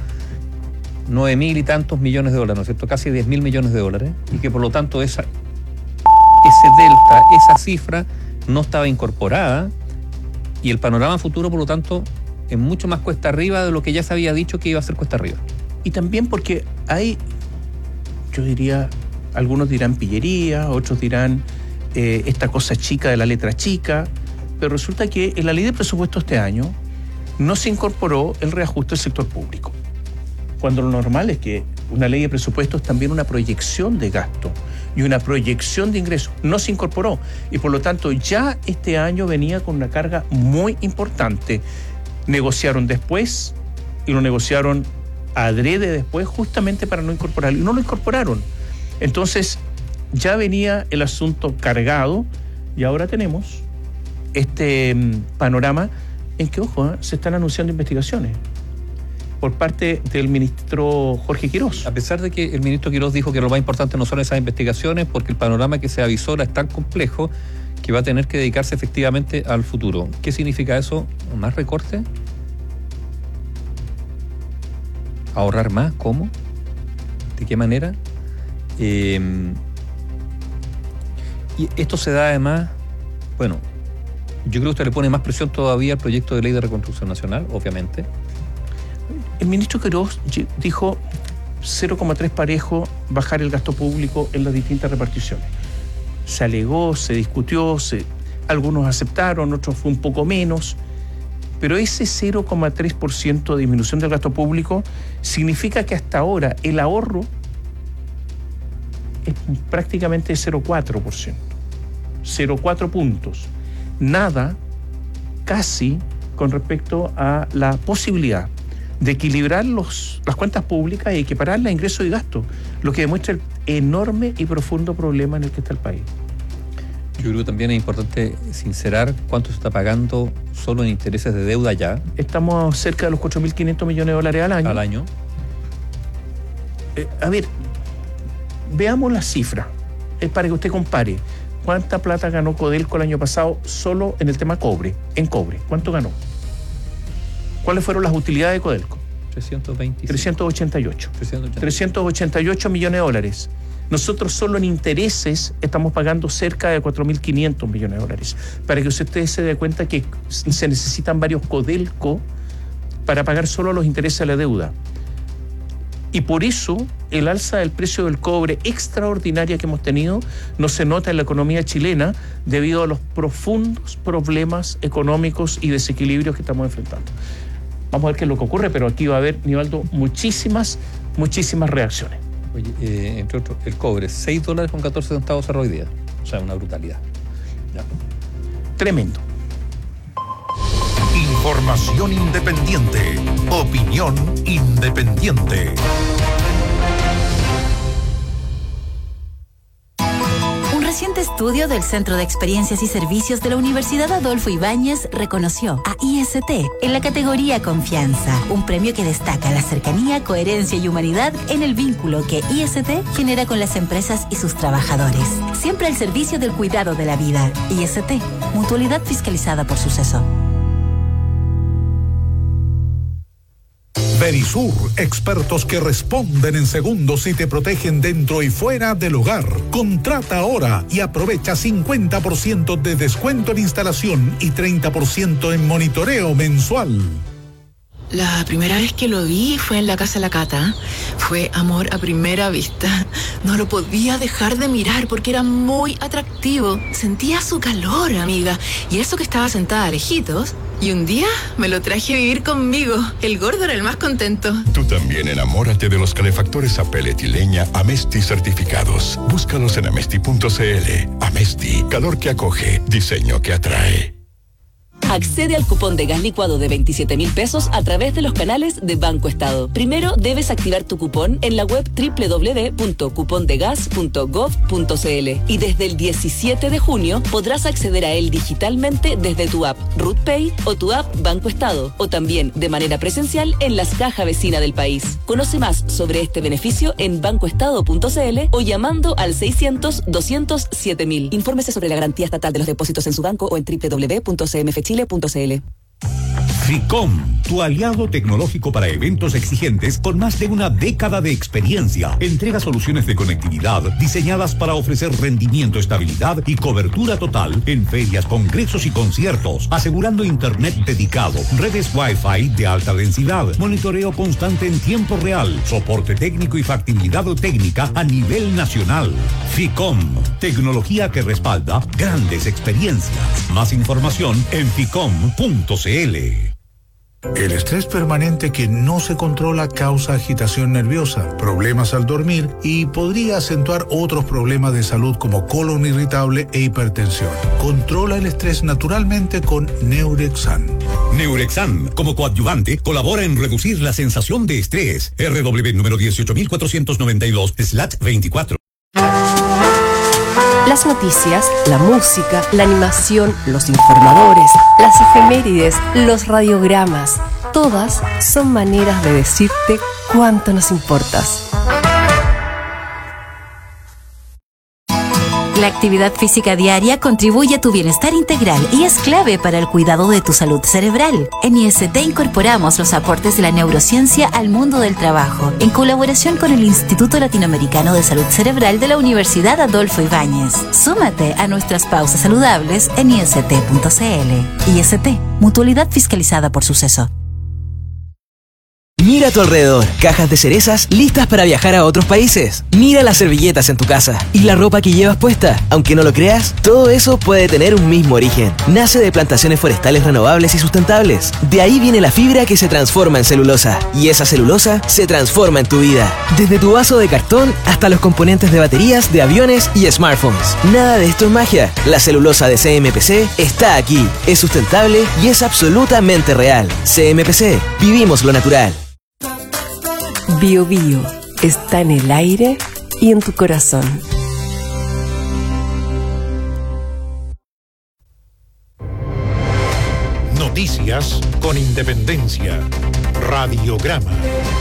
nueve mil y tantos millones de dólares, ¿no es cierto? Casi diez mil millones de dólares, y que por lo tanto esa, ese delta, esa cifra no estaba incorporada, y el panorama futuro, por lo tanto, es mucho más cuesta arriba de lo que ya se había dicho que iba a ser cuesta arriba. Y también porque hay, yo diría, algunos dirán pillería, otros dirán eh, esta cosa chica de la letra chica, pero resulta que en la ley de presupuesto este año no se incorporó el reajuste del sector público, cuando lo normal es que una ley de presupuesto es también una proyección de gasto y una proyección de ingresos. No se incorporó y por lo tanto ya este año venía con una carga muy importante. Negociaron después y lo negociaron adrede después justamente para no incorporarlo, y no lo incorporaron. Entonces ya venía el asunto cargado y ahora tenemos este panorama en que, ojo, ¿eh? se están anunciando investigaciones por parte del ministro Jorge Quirós. A pesar de que el ministro Quirós dijo que lo más importante no son esas investigaciones, porque el panorama que se avisora es tan complejo que va a tener que dedicarse efectivamente al futuro. ¿Qué significa eso? ¿Más recorte? ¿Ahorrar más? ¿Cómo? ¿De qué manera? Eh, y esto se da además, bueno, yo creo que usted le pone más presión todavía al proyecto de ley de reconstrucción nacional, obviamente. El ministro Quirós dijo cero coma tres parejo bajar el gasto público en las distintas reparticiones. Se alegó, se discutió, se, algunos aceptaron, otros fue un poco menos, pero ese cero coma tres por ciento de disminución del gasto público significa que hasta ahora el ahorro es prácticamente cero coma cuatro por ciento, cero coma cuatro puntos. Nada, casi, con respecto a la posibilidad de equilibrar los, las cuentas públicas y equiparar los ingresos y gastos, lo que demuestra el enorme y profundo problema en el que está el país. Yo creo que también es importante sincerar cuánto se está pagando solo en intereses de deuda ya. Estamos cerca de los cuatro mil quinientos millones de dólares al año. Al año. Eh, a ver, veamos las cifras, es para que usted compare. ¿Cuánta plata ganó Codelco el año pasado solo en el tema cobre? En cobre, ¿cuánto ganó? ¿Cuáles fueron las utilidades de Codelco? trescientos veinticinco. trescientos ochenta y ocho. trescientos ochenta y ocho millones de dólares. Nosotros solo en intereses estamos pagando cerca de cuatro mil quinientos millones de dólares. Para que ustedes se den cuenta que se necesitan varios Codelco para pagar solo los intereses de la deuda. Y por eso el alza del precio del cobre extraordinaria que hemos tenido no se nota en la economía chilena debido a los profundos problemas económicos y desequilibrios que estamos enfrentando. Vamos a ver qué es lo que ocurre, pero aquí va a haber, Nivaldo, muchísimas, muchísimas reacciones. Oye, eh, entre otros, el cobre, seis dólares con catorce centavos cerró hoy día. O sea, una brutalidad. Ya. Tremendo. Información independiente. Opinión independiente. Un reciente estudio del Centro de Experiencias y Servicios de la Universidad Adolfo Ibáñez reconoció a I S T en la categoría Confianza, un premio que destaca la cercanía, coherencia y humanidad en el vínculo que I S T genera con las empresas y sus trabajadores. Siempre al servicio del cuidado de la vida. I S T, mutualidad fiscalizada por Suceso. Verisur, expertos que responden en segundos y te protegen dentro y fuera del hogar. Contrata ahora y aprovecha cincuenta por ciento de descuento en instalación y treinta por ciento en monitoreo mensual. La primera vez que lo vi fue en la casa de la Cata. Fue amor a primera vista. No lo podía dejar de mirar porque era muy atractivo. Sentía su calor, amiga. Y eso que estaba sentada lejitos. Y un día me lo traje a vivir conmigo. El gordo era el más contento. Tú también enamórate de los calefactores a pellet y leña Amesti certificados. Búscalos en amesti punto c l. Amesti, calor que acoge, diseño que atrae. Accede al cupón de gas licuado de veintisiete mil pesos a través de los canales de Banco Estado. Primero debes activar tu cupón en la web doble u doble u doble u punto cupondegas punto gov punto c l y desde el diecisiete de junio podrás acceder a él digitalmente desde tu app RutPay o tu app Banco Estado o también de manera presencial en las cajas vecinas del país. Conoce más sobre este beneficio en bancoestado punto c l o llamando al seiscientos, doscientos, siete mil. Infórmese sobre la garantía estatal de los depósitos en su banco o en doble u doble u doble u punto c m f chile punto c l. FICOM, tu aliado tecnológico para eventos exigentes con más de una década de experiencia. Entrega soluciones de conectividad diseñadas para ofrecer rendimiento, estabilidad y cobertura total en ferias, congresos y conciertos, asegurando internet dedicado, redes Wi-Fi de alta densidad, monitoreo constante en tiempo real, soporte técnico y factibilidad técnica a nivel nacional. FICOM, tecnología que respalda grandes experiencias. Más información en ficom punto c l. El estrés permanente que no se controla causa agitación nerviosa, problemas al dormir y podría acentuar otros problemas de salud como colon irritable e hipertensión. Controla el estrés naturalmente con Neurexan. Neurexan, como coadyuvante, colabora en reducir la sensación de estrés. R W número dieciocho mil cuatrocientos noventa y dos slash veinticuatro. Las noticias, la música, la animación, los informadores, las efemérides, los radiogramas, todas son maneras de decirte cuánto nos importas. La actividad física diaria contribuye a tu bienestar integral y es clave para el cuidado de tu salud cerebral. En I S T incorporamos los aportes de la neurociencia al mundo del trabajo, en colaboración con el Instituto Latinoamericano de Salud Cerebral de la Universidad Adolfo Ibáñez. Súmate a nuestras pausas saludables en i s t punto c l. I S T, mutualidad fiscalizada por Suceso. Mira a tu alrededor, cajas de cerezas listas para viajar a otros países. Mira las servilletas en tu casa y la ropa que llevas puesta. Aunque no lo creas, todo eso puede tener un mismo origen. Nace de plantaciones forestales renovables y sustentables. De ahí viene la fibra que se transforma en celulosa. Y esa celulosa se transforma en tu vida. Desde tu vaso de cartón hasta los componentes de baterías de aviones y smartphones. Nada de esto es magia. La celulosa de C M P C está aquí. Es sustentable y es absolutamente real. C M P C, vivimos lo natural. Bio Bio está en el aire y en tu corazón. Noticias con independencia. Radiograma.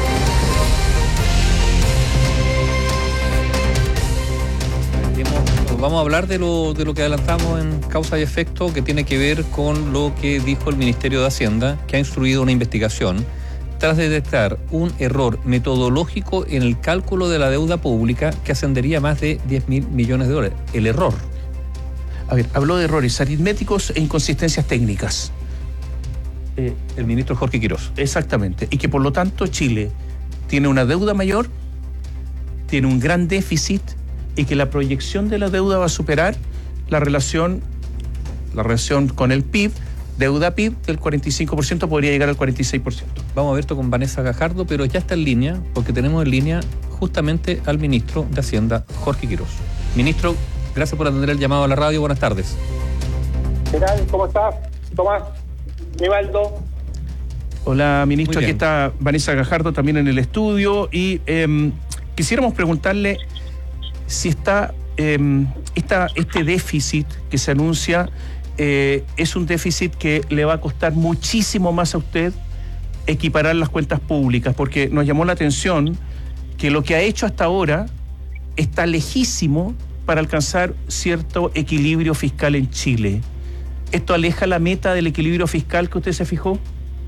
Vamos a hablar de lo, de lo que adelantamos en Causa y Efecto, que tiene que ver con lo que dijo el Ministerio de Hacienda, que ha instruido una investigación tras detectar un error metodológico en el cálculo de la deuda pública que ascendería a más de diez mil millones de dólares. El error. A ver, habló de errores aritméticos e inconsistencias técnicas. Eh, el ministro Jorge Quirós. Exactamente. Y que por lo tanto Chile tiene una deuda mayor, tiene un gran déficit y que la proyección de la deuda va a superar la relación, la relación con el P I B, deuda P I B del cuarenta y cinco por ciento podría llegar al cuarenta y seis por ciento. Vamos a ver esto con Vanessa Gajardo, pero ya está en línea, porque tenemos en línea justamente al ministro de Hacienda, Jorge Quirós. Ministro, gracias por atender el llamado a la radio. Buenas tardes. ¿Qué tal? ¿Cómo estás, Tomás? Nivaldo. Hola, ministro. Aquí está Vanessa Gajardo también en el estudio y eh, quisiéramos preguntarle si está eh, esta, este déficit que se anuncia eh, es un déficit que le va a costar muchísimo más a usted equiparar las cuentas públicas, porque nos llamó la atención que lo que ha hecho hasta ahora está lejísimo para alcanzar cierto equilibrio fiscal en Chile. ¿Esto aleja la meta del equilibrio fiscal que usted se fijó?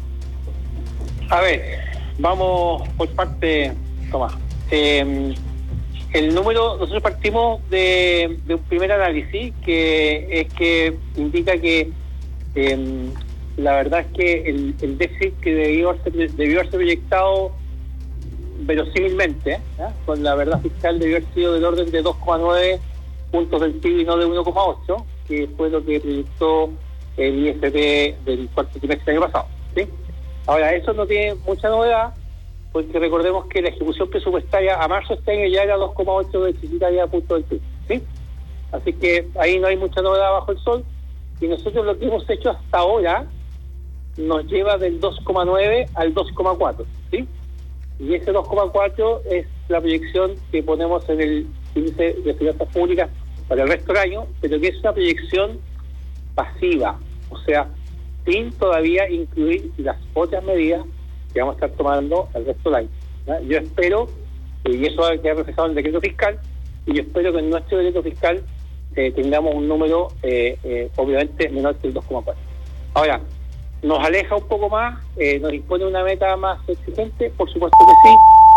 A ver, vamos por parte, Tomás. Eh, el número, nosotros partimos de, de un primer análisis que es que indica que eh, la verdad es que el, el déficit que debió haberse, debió haberse proyectado verosímilmente, ¿eh? con la verdad fiscal debió haber sido del orden de dos coma nueve puntos del P I B y no de uno coma ocho, que fue lo que proyectó el I S P del cuarto trimestre del año pasado, ¿sí? Ahora, eso no tiene mucha novedad, porque recordemos que la ejecución presupuestaria a marzo de este año ya era dos coma ocho deficitaria punto del P I B, ¿sí? Así que ahí no hay mucha novedad bajo el sol, y nosotros lo que hemos hecho hasta ahora nos lleva del dos coma nueve al dos coma cuatro, ¿sí? Y ese dos coma cuatro es la proyección que ponemos en el índice de finanzas públicas para el resto del año, pero que es una proyección pasiva, o sea, sin todavía incluir las otras medidas que vamos a estar tomando el resto del año, ¿no? Yo espero, y eso va a quedar reflejado en el decreto fiscal, y yo espero que en nuestro decreto fiscal eh, tengamos un número eh, eh, obviamente menor que el dos coma cuatro. Ahora, ¿nos aleja un poco más? Eh, ¿Nos impone una meta más exigente? Por supuesto que sí.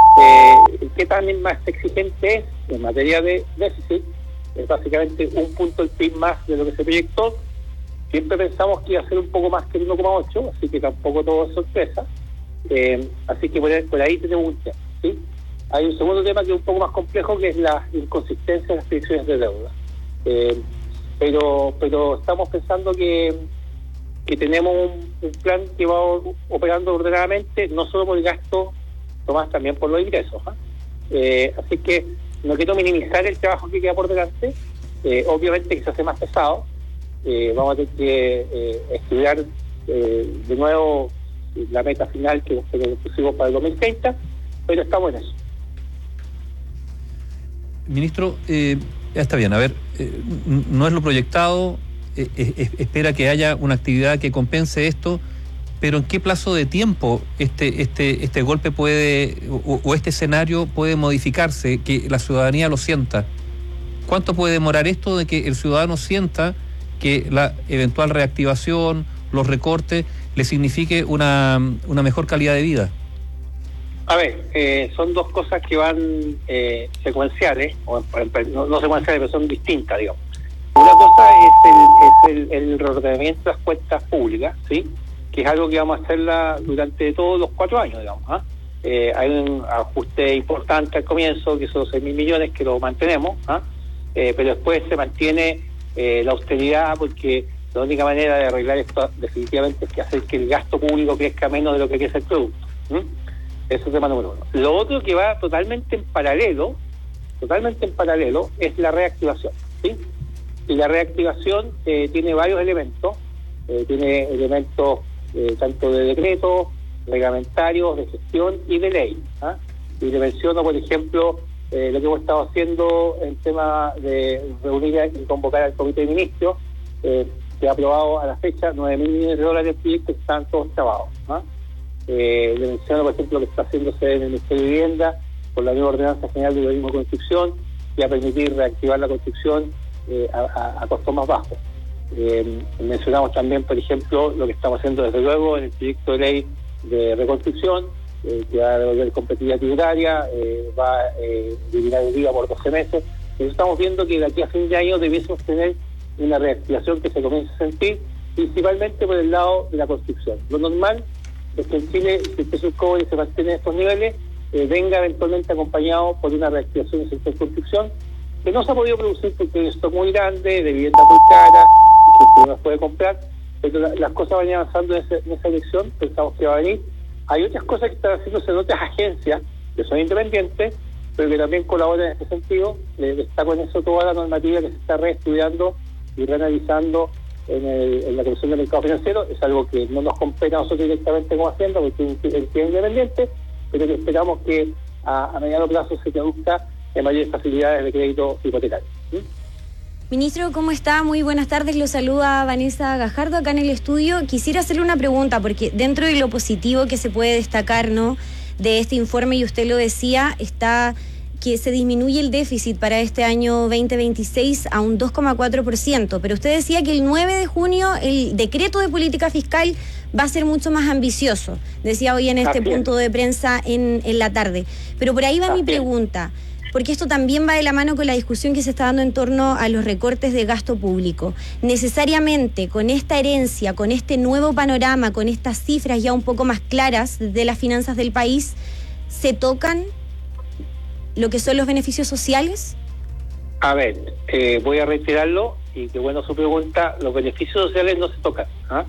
Eh, ¿Qué también más exigente es en materia de déficit? Es básicamente un punto del P I B más de lo que se proyectó. Siempre pensamos que iba a ser un poco más que el uno coma ocho, así que tampoco todo es sorpresa. Eh, así que por ahí, por ahí tenemos un tema, ¿sí? Hay un segundo tema que es un poco más complejo, que es la inconsistencia de las proyecciones de deuda. Eh, pero pero estamos pensando que, que tenemos un, un plan que va operando ordenadamente, no solo por el gasto, Tomás, también por los ingresos, ¿eh? Eh, así que no quiero minimizar el trabajo que queda por delante. Eh, obviamente que se hace más pesado. Eh, vamos a tener que eh, estudiar eh, de nuevo la meta final que pusimos para el dos mil treinta, pero estamos en eso. Ministro, eh, ya está bien, a ver, eh, no es lo proyectado, eh, eh, espera que haya una actividad que compense esto, pero ¿en qué plazo de tiempo este este este golpe puede, o, o este escenario puede modificarse, que la ciudadanía lo sienta? ¿Cuánto puede demorar esto de que el ciudadano sienta que la eventual reactivación, los recortes, le signifique una, una mejor calidad de vida? A ver, eh, son dos cosas que van eh, secuenciales, o no, no secuenciales, pero son distintas, digamos. Una cosa es el, es el, el reordenamiento de las cuentas públicas, ¿sí? Que es algo que vamos a hacerla durante todos los cuatro años, digamos. ¿eh? Eh, hay un ajuste importante al comienzo, que son seis mil millones, que lo mantenemos, ¿eh? Eh, pero después se mantiene eh, la austeridad, porque la única manera de arreglar esto definitivamente es que hacer que el gasto público crezca menos de lo que crece el producto. ¿eh? Eso es tema número uno. Lo otro que va totalmente en paralelo, totalmente en paralelo, es la reactivación, ¿sí? Y la reactivación eh, tiene varios elementos, eh, tiene elementos eh, tanto de decretos, reglamentarios, de gestión y de ley. ¿eh? Y le menciono, por ejemplo, eh, lo que hemos estado haciendo en tema de reunir y convocar al comité de ministros, eh, que ha aprobado a la fecha nueve mil millones de dólares de proyectos que están todos trabados. ¿eh? Eh, le menciono, por ejemplo, lo que está haciéndose en el Ministerio de Vivienda con la nueva Ordenanza General de Urbanismo y Construcción, que va a permitir reactivar la construcción eh, a, a, a costos más bajos. Eh, mencionamos también, por ejemplo, lo que estamos haciendo desde luego en el proyecto de ley de reconstrucción, eh, que va a devolver competitividad tributaria, eh, va a eh, eliminar el I V A por doce meses. Entonces estamos viendo que de aquí a fin de año debiésemos tener una reactivación que se comience a sentir, principalmente por el lado de la construcción. Lo normal es que en Chile, si el precio del cobre se mantiene en estos niveles, eh, venga eventualmente acompañado por una reactivación del sector de construcción, que no se ha podido producir porque hay un stock muy grande, de vivienda muy cara, que no se puede comprar, pero la, las cosas van avanzando en, ese, en esa dirección, pensamos que va a venir. Hay otras cosas que están haciéndose en otras agencias, que son independientes, pero que también colaboran en ese sentido. Eh, está con eso toda la normativa que se está reestudiando y reanalizando en, el, en la Comisión de Mercado Financiero. Es algo que no nos compete a nosotros directamente como Hacienda, porque es el que es independiente, pero que esperamos que a, a mediano plazo se traduzca en mayores facilidades de crédito hipotecario. ¿Sí? Ministro, ¿cómo está? Muy buenas tardes. Lo saluda Vanessa Gajardo acá en el estudio. Quisiera hacerle una pregunta, porque dentro de lo positivo que se puede destacar, ¿no?, de este informe, y usted lo decía, está que se disminuye el déficit para este año veinte veintiséis a un dos coma cuatro por ciento, pero usted decía que el nueve de junio el decreto de política fiscal va a ser mucho más ambicioso, decía hoy en este Así punto es. de prensa en, en la tarde. Pero por ahí va Así mi pregunta, porque esto también va de la mano con la discusión que se está dando en torno a los recortes de gasto público. Necesariamente, con esta herencia, con este nuevo panorama, con estas cifras ya un poco más claras de las finanzas del país, ¿se tocan lo que son los beneficios sociales? A ver, eh, voy a reiterarlo, y qué bueno su pregunta, los beneficios sociales no se tocan. ¿ah?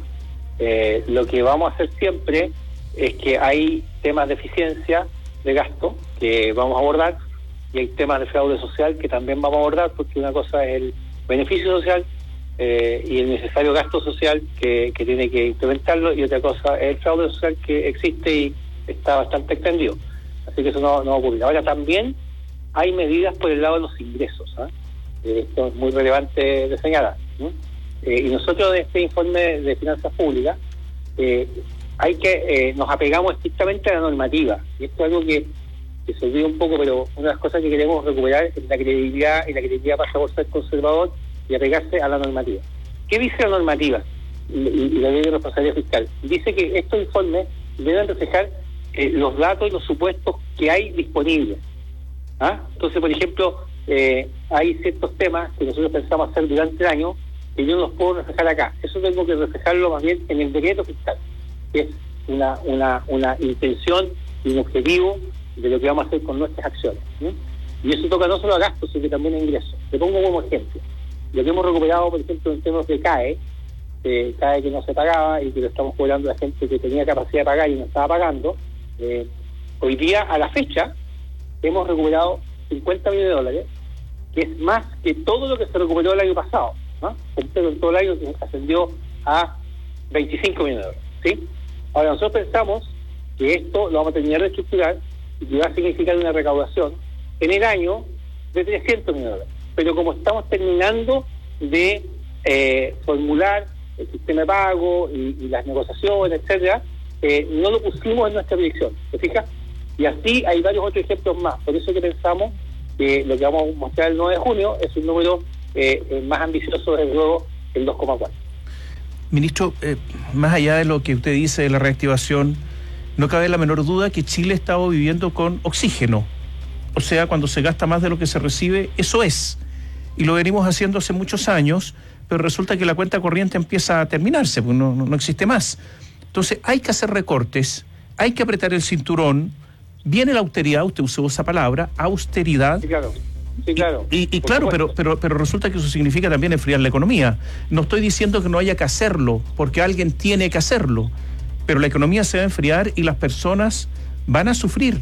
Eh, lo que vamos a hacer siempre es que hay temas de eficiencia de gasto que vamos a abordar, y hay temas de fraude social que también vamos a abordar, porque una cosa es el beneficio social eh, y el necesario gasto social que, que tiene que implementarlo, y otra cosa es el fraude social que existe y está bastante extendido. Así que eso no, no va a ocurrir. Ahora también hay medidas por el lado de los ingresos. ¿eh? Eh, esto es muy relevante de señalar. ¿no? Eh, y nosotros en este informe de finanzas públicas eh, hay que eh, nos apegamos estrictamente a la normativa. Y esto es algo que, que se olvida un poco, pero una de las cosas que queremos recuperar es la credibilidad, y la credibilidad pasa por ser conservador y apegarse a la normativa. ¿Qué dice la normativa y, y la ley de responsabilidad fiscal? Dice que estos informes deben reflejar Eh, los datos y los supuestos que hay disponibles. ¿Ah? Entonces, por ejemplo, eh, hay ciertos temas que nosotros pensamos hacer durante el año que yo no los puedo reflejar acá. Eso tengo que reflejarlo más bien en el decreto fiscal, que es una una una intención y un objetivo de lo que vamos a hacer con nuestras acciones. ¿sí? Y eso toca no solo a gastos, sino que también a ingresos. Le pongo como ejemplo. Lo que hemos recuperado, por ejemplo, en términos de C A E, eh, C A E que no se pagaba y que lo estamos cobrando a la gente que tenía capacidad de pagar y no estaba pagando. Eh, hoy día, a la fecha, hemos recuperado cincuenta millones de dólares, que es más que todo lo que se recuperó el año pasado, ¿no? Completo en todo el año ascendió a veinticinco millones de dólares, ¿sí? Ahora, nosotros pensamos que esto lo vamos a terminar de estructurar y que va a significar una recaudación en el año de trescientos millones de dólares. Pero como estamos terminando de eh, formular el sistema de pago y, y las negociaciones, etcétera, Eh, no lo pusimos en nuestra predicción, ¿te fijas? Y así hay varios otros ejemplos más. Por eso que pensamos que lo que vamos a mostrar el nueve de junio es un número eh, más ambicioso, desde luego, el dos coma cuatro. Ministro, eh, más allá de lo que usted dice de la reactivación, no cabe la menor duda que Chile ha estado viviendo con oxígeno. O sea, cuando se gasta más de lo que se recibe, eso es. Y lo venimos haciendo hace muchos años, pero resulta que la cuenta corriente empieza a terminarse, porque no, no, no existe más. Entonces hay que hacer recortes, hay que apretar el cinturón, viene la austeridad, usted usó esa palabra, austeridad. Sí, claro. Sí, claro. Y, y, y claro, pero, pero, pero resulta que eso significa también enfriar la economía. No estoy diciendo que no haya que hacerlo, porque alguien tiene que hacerlo, pero la economía se va a enfriar y las personas van a sufrir.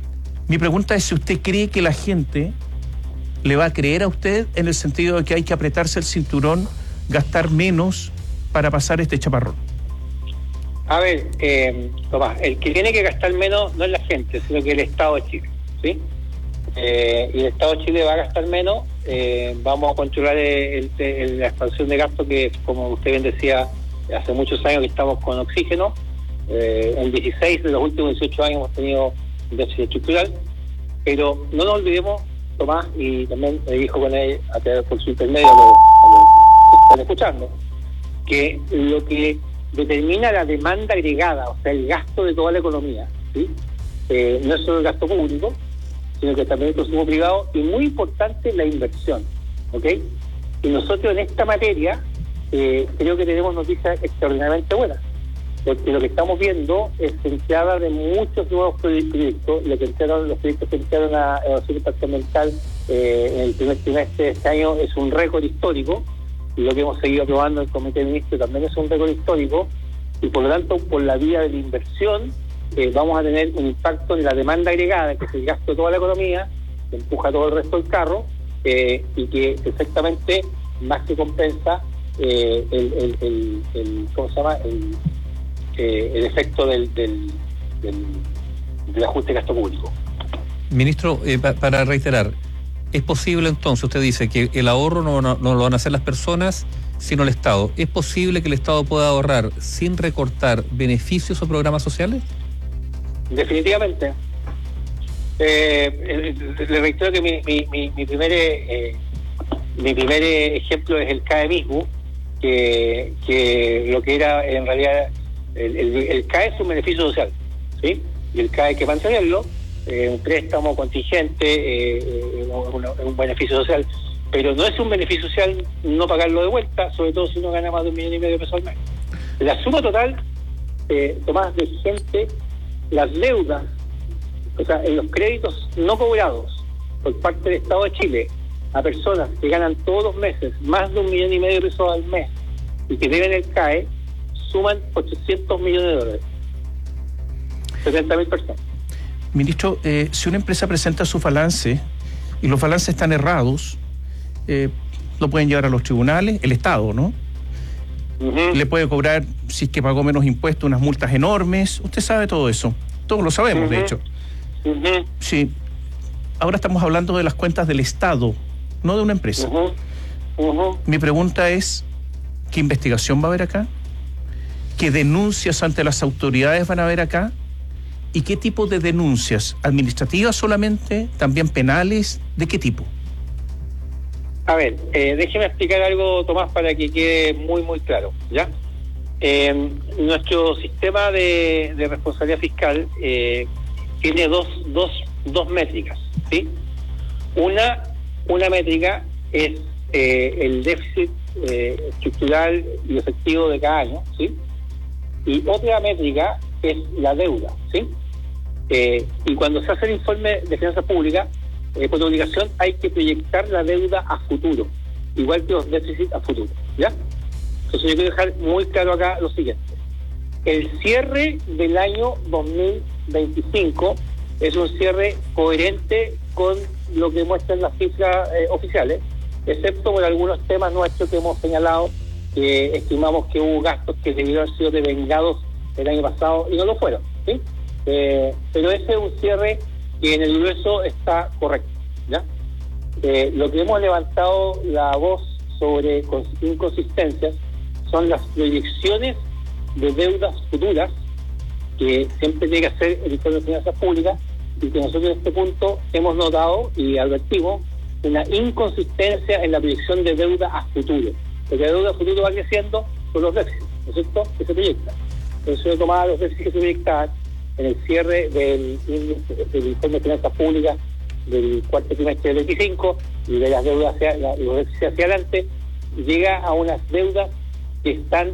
Mi pregunta es si usted cree que la gente le va a creer a usted en el sentido de que hay que apretarse el cinturón, gastar menos para pasar este chaparrón. A ver, eh, Tomás, el que tiene que gastar menos no es la gente, sino que el Estado de Chile, ¿sí? Eh, y el Estado de Chile va a gastar menos, eh, vamos a controlar el, el, el, la expansión de gasto que, como usted bien decía, hace muchos años que estamos con oxígeno. Eh, en dieciséis de los últimos dieciocho años hemos tenido un déficit estructural, pero no nos olvidemos, Tomás, y también me dijo con él, a través por su intermedio, a los que están escuchando, que lo que determina la demanda agregada, o sea, el gasto de toda la economía, ¿sí? eh, no es solo el gasto público, sino que también el consumo privado y muy importante la inversión, ¿ok? Y nosotros en esta materia eh, creo que tenemos noticias extraordinariamente buenas, porque lo que estamos viendo es entrada de muchos nuevos proyectos. Lo que entraron, los proyectos que entraron a evaluación de impacto ambiental eh, en el primer trimestre de este año es un récord histórico, y lo que hemos seguido aprobando en el Comité de Ministros también es un récord histórico, y por lo tanto, por la vía de la inversión, eh, vamos a tener un impacto en la demanda agregada, que es el gasto de toda la economía, que empuja todo el resto del carro, eh, y que perfectamente más que compensa eh, el, el, el, el, ¿cómo se llama? El, eh, el efecto del, del, del, del ajuste de gasto público. Ministro, eh, pa, para reiterar, ¿es posible entonces, usted dice que el ahorro no, no, no lo van a hacer las personas, sino el Estado? ¿Es posible que el Estado pueda ahorrar sin recortar beneficios o programas sociales? Definitivamente. Eh, le reitero que mi, mi, mi, mi primer eh, mi primer ejemplo es el C A E mismo, que, que lo que era en realidad el, el, el C A E es un beneficio social, ¿sí? Y el C A E hay que mantenerlo, eh, un préstamo contingente, eh, un, un beneficio social, pero no es un beneficio social no pagarlo de vuelta, sobre todo si uno gana más de un millón y medio de pesos al mes. La suma total, eh, Tomás, de gente, las deudas, o sea, en los créditos no cobrados por parte del Estado de Chile a personas que ganan todos los meses más de un millón y medio de pesos al mes y que deben el C A E, suman ochocientos millones de dólares. setenta mil personas. Ministro, eh, si una empresa presenta su balance y los balances están errados, eh, lo pueden llevar a los tribunales, el Estado, ¿no? Uh-huh. Le puede cobrar, si es que pagó menos impuestos, unas multas enormes. Usted sabe todo eso. Todos lo sabemos, uh-huh. de hecho. Uh-huh. Sí. Ahora estamos hablando de las cuentas del Estado, no de una empresa. Uh-huh. Uh-huh. Mi pregunta es, ¿qué investigación va a haber acá? ¿Qué denuncias ante las autoridades van a haber acá? ¿Y qué tipo de denuncias? ¿Administrativas solamente? ¿También penales? ¿De qué tipo? A ver, eh, déjeme explicar algo, Tomás, para que quede muy, muy claro, ¿ya? Eh, nuestro sistema de, de responsabilidad fiscal eh, tiene dos, dos, dos métricas, ¿sí? Una, una métrica es eh, el déficit eh, estructural y efectivo de cada año, ¿sí? Y otra métrica es la deuda, ¿sí? Eh, y cuando se hace el informe de finanzas públicas, eh, por obligación hay que proyectar la deuda a futuro, igual que los déficits a futuro, ¿ya? Entonces yo quiero dejar muy claro acá lo siguiente. El cierre del año dos mil veinticinco es un cierre coherente con lo que muestran las cifras eh, oficiales, excepto por algunos temas nuestros que hemos señalado, que estimamos que hubo gastos que debieron haber sido devengados el año pasado y no lo fueron, ¿sí? Eh, pero ese es un cierre que en el grueso está correcto, ¿ya? Eh, lo que hemos levantado la voz sobre inconsistencias son las proyecciones de deudas futuras que siempre tiene que hacer el informe de finanzas públicas, y que nosotros en este punto hemos notado y advertimos una inconsistencia en la proyección de deuda a futuro, porque la deuda a futuro va creciendo por los déficits, ¿no es cierto?, que se proyectan. Entonces yo tomaba los déficits que se proyectaban en el cierre del, del informe de finanzas públicas del cuarto trimestre del veinticinco y de las deudas hacia, la, los déficits hacia adelante, llega a unas deudas que están,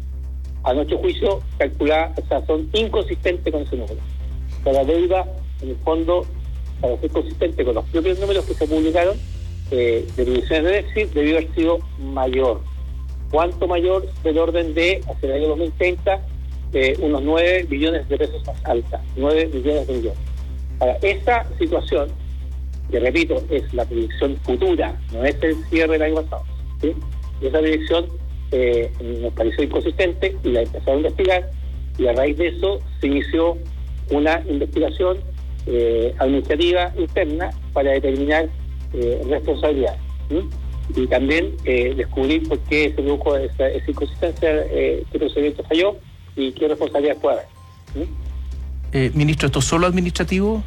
a nuestro juicio, calculadas, o sea, son inconsistentes con ese número. O sea, la deuda, en el fondo, para ser consistente con los propios números que se publicaron, eh, de proyecciones de déficit, debió haber sido mayor. ¿Cuánto mayor? Del orden de, hacia el año dos mil treinta, eh, unos nueve billones de pesos más alta, nueve billones de millones. Para esa situación, que repito, es la proyección futura, no es el cierre del año pasado, ¿sí? Y esa proyección eh, nos pareció inconsistente y la empezaron a investigar, y a raíz de eso se inició una investigación eh, administrativa interna para determinar eh, responsabilidades, ¿sí? Y también eh, descubrir por qué se produjo esa, esa inconsistencia, eh, qué procedimiento falló y qué responsabilidades puede haber, ¿sí? Eh, ministro, ¿esto es solo administrativo?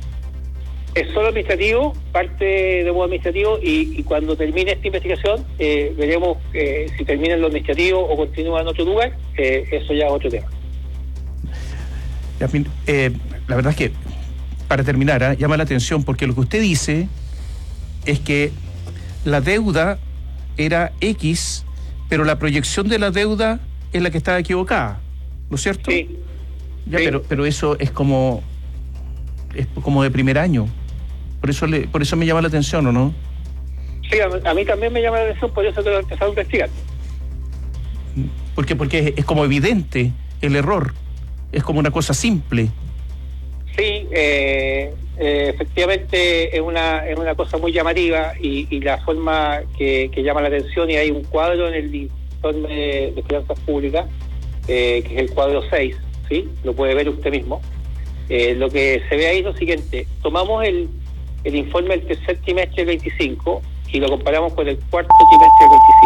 Es solo administrativo, parte de modo administrativo, y, y cuando termine esta investigación eh, veremos eh, si termina en lo administrativo o continúa en otro lugar. Eh, eso ya es otro tema. Eh, la verdad es que para terminar, ¿eh? llama la atención porque lo que usted dice es que la deuda era X, pero la proyección de la deuda es la que estaba equivocada, ¿no es cierto? Sí. Ya, sí. pero pero eso es como es como de primer año. Por eso le, por eso me llama la atención, ¿o no? Sí, a, a mí también me llama la atención, por eso tengo que empezar a investigar. Porque porque es, es como evidente el error, es como una cosa simple. Sí, eh, eh, efectivamente es una es una cosa muy llamativa y, y la forma que, que llama la atención, y hay un cuadro en el informe de, de finanzas públicas, eh, que es el cuadro seis, ¿sí? Lo puede ver usted mismo. Eh, lo que se ve ahí es lo siguiente: tomamos el, el informe del tercer trimestre del veinticinco y lo comparamos con el cuarto trimestre del veinticinco.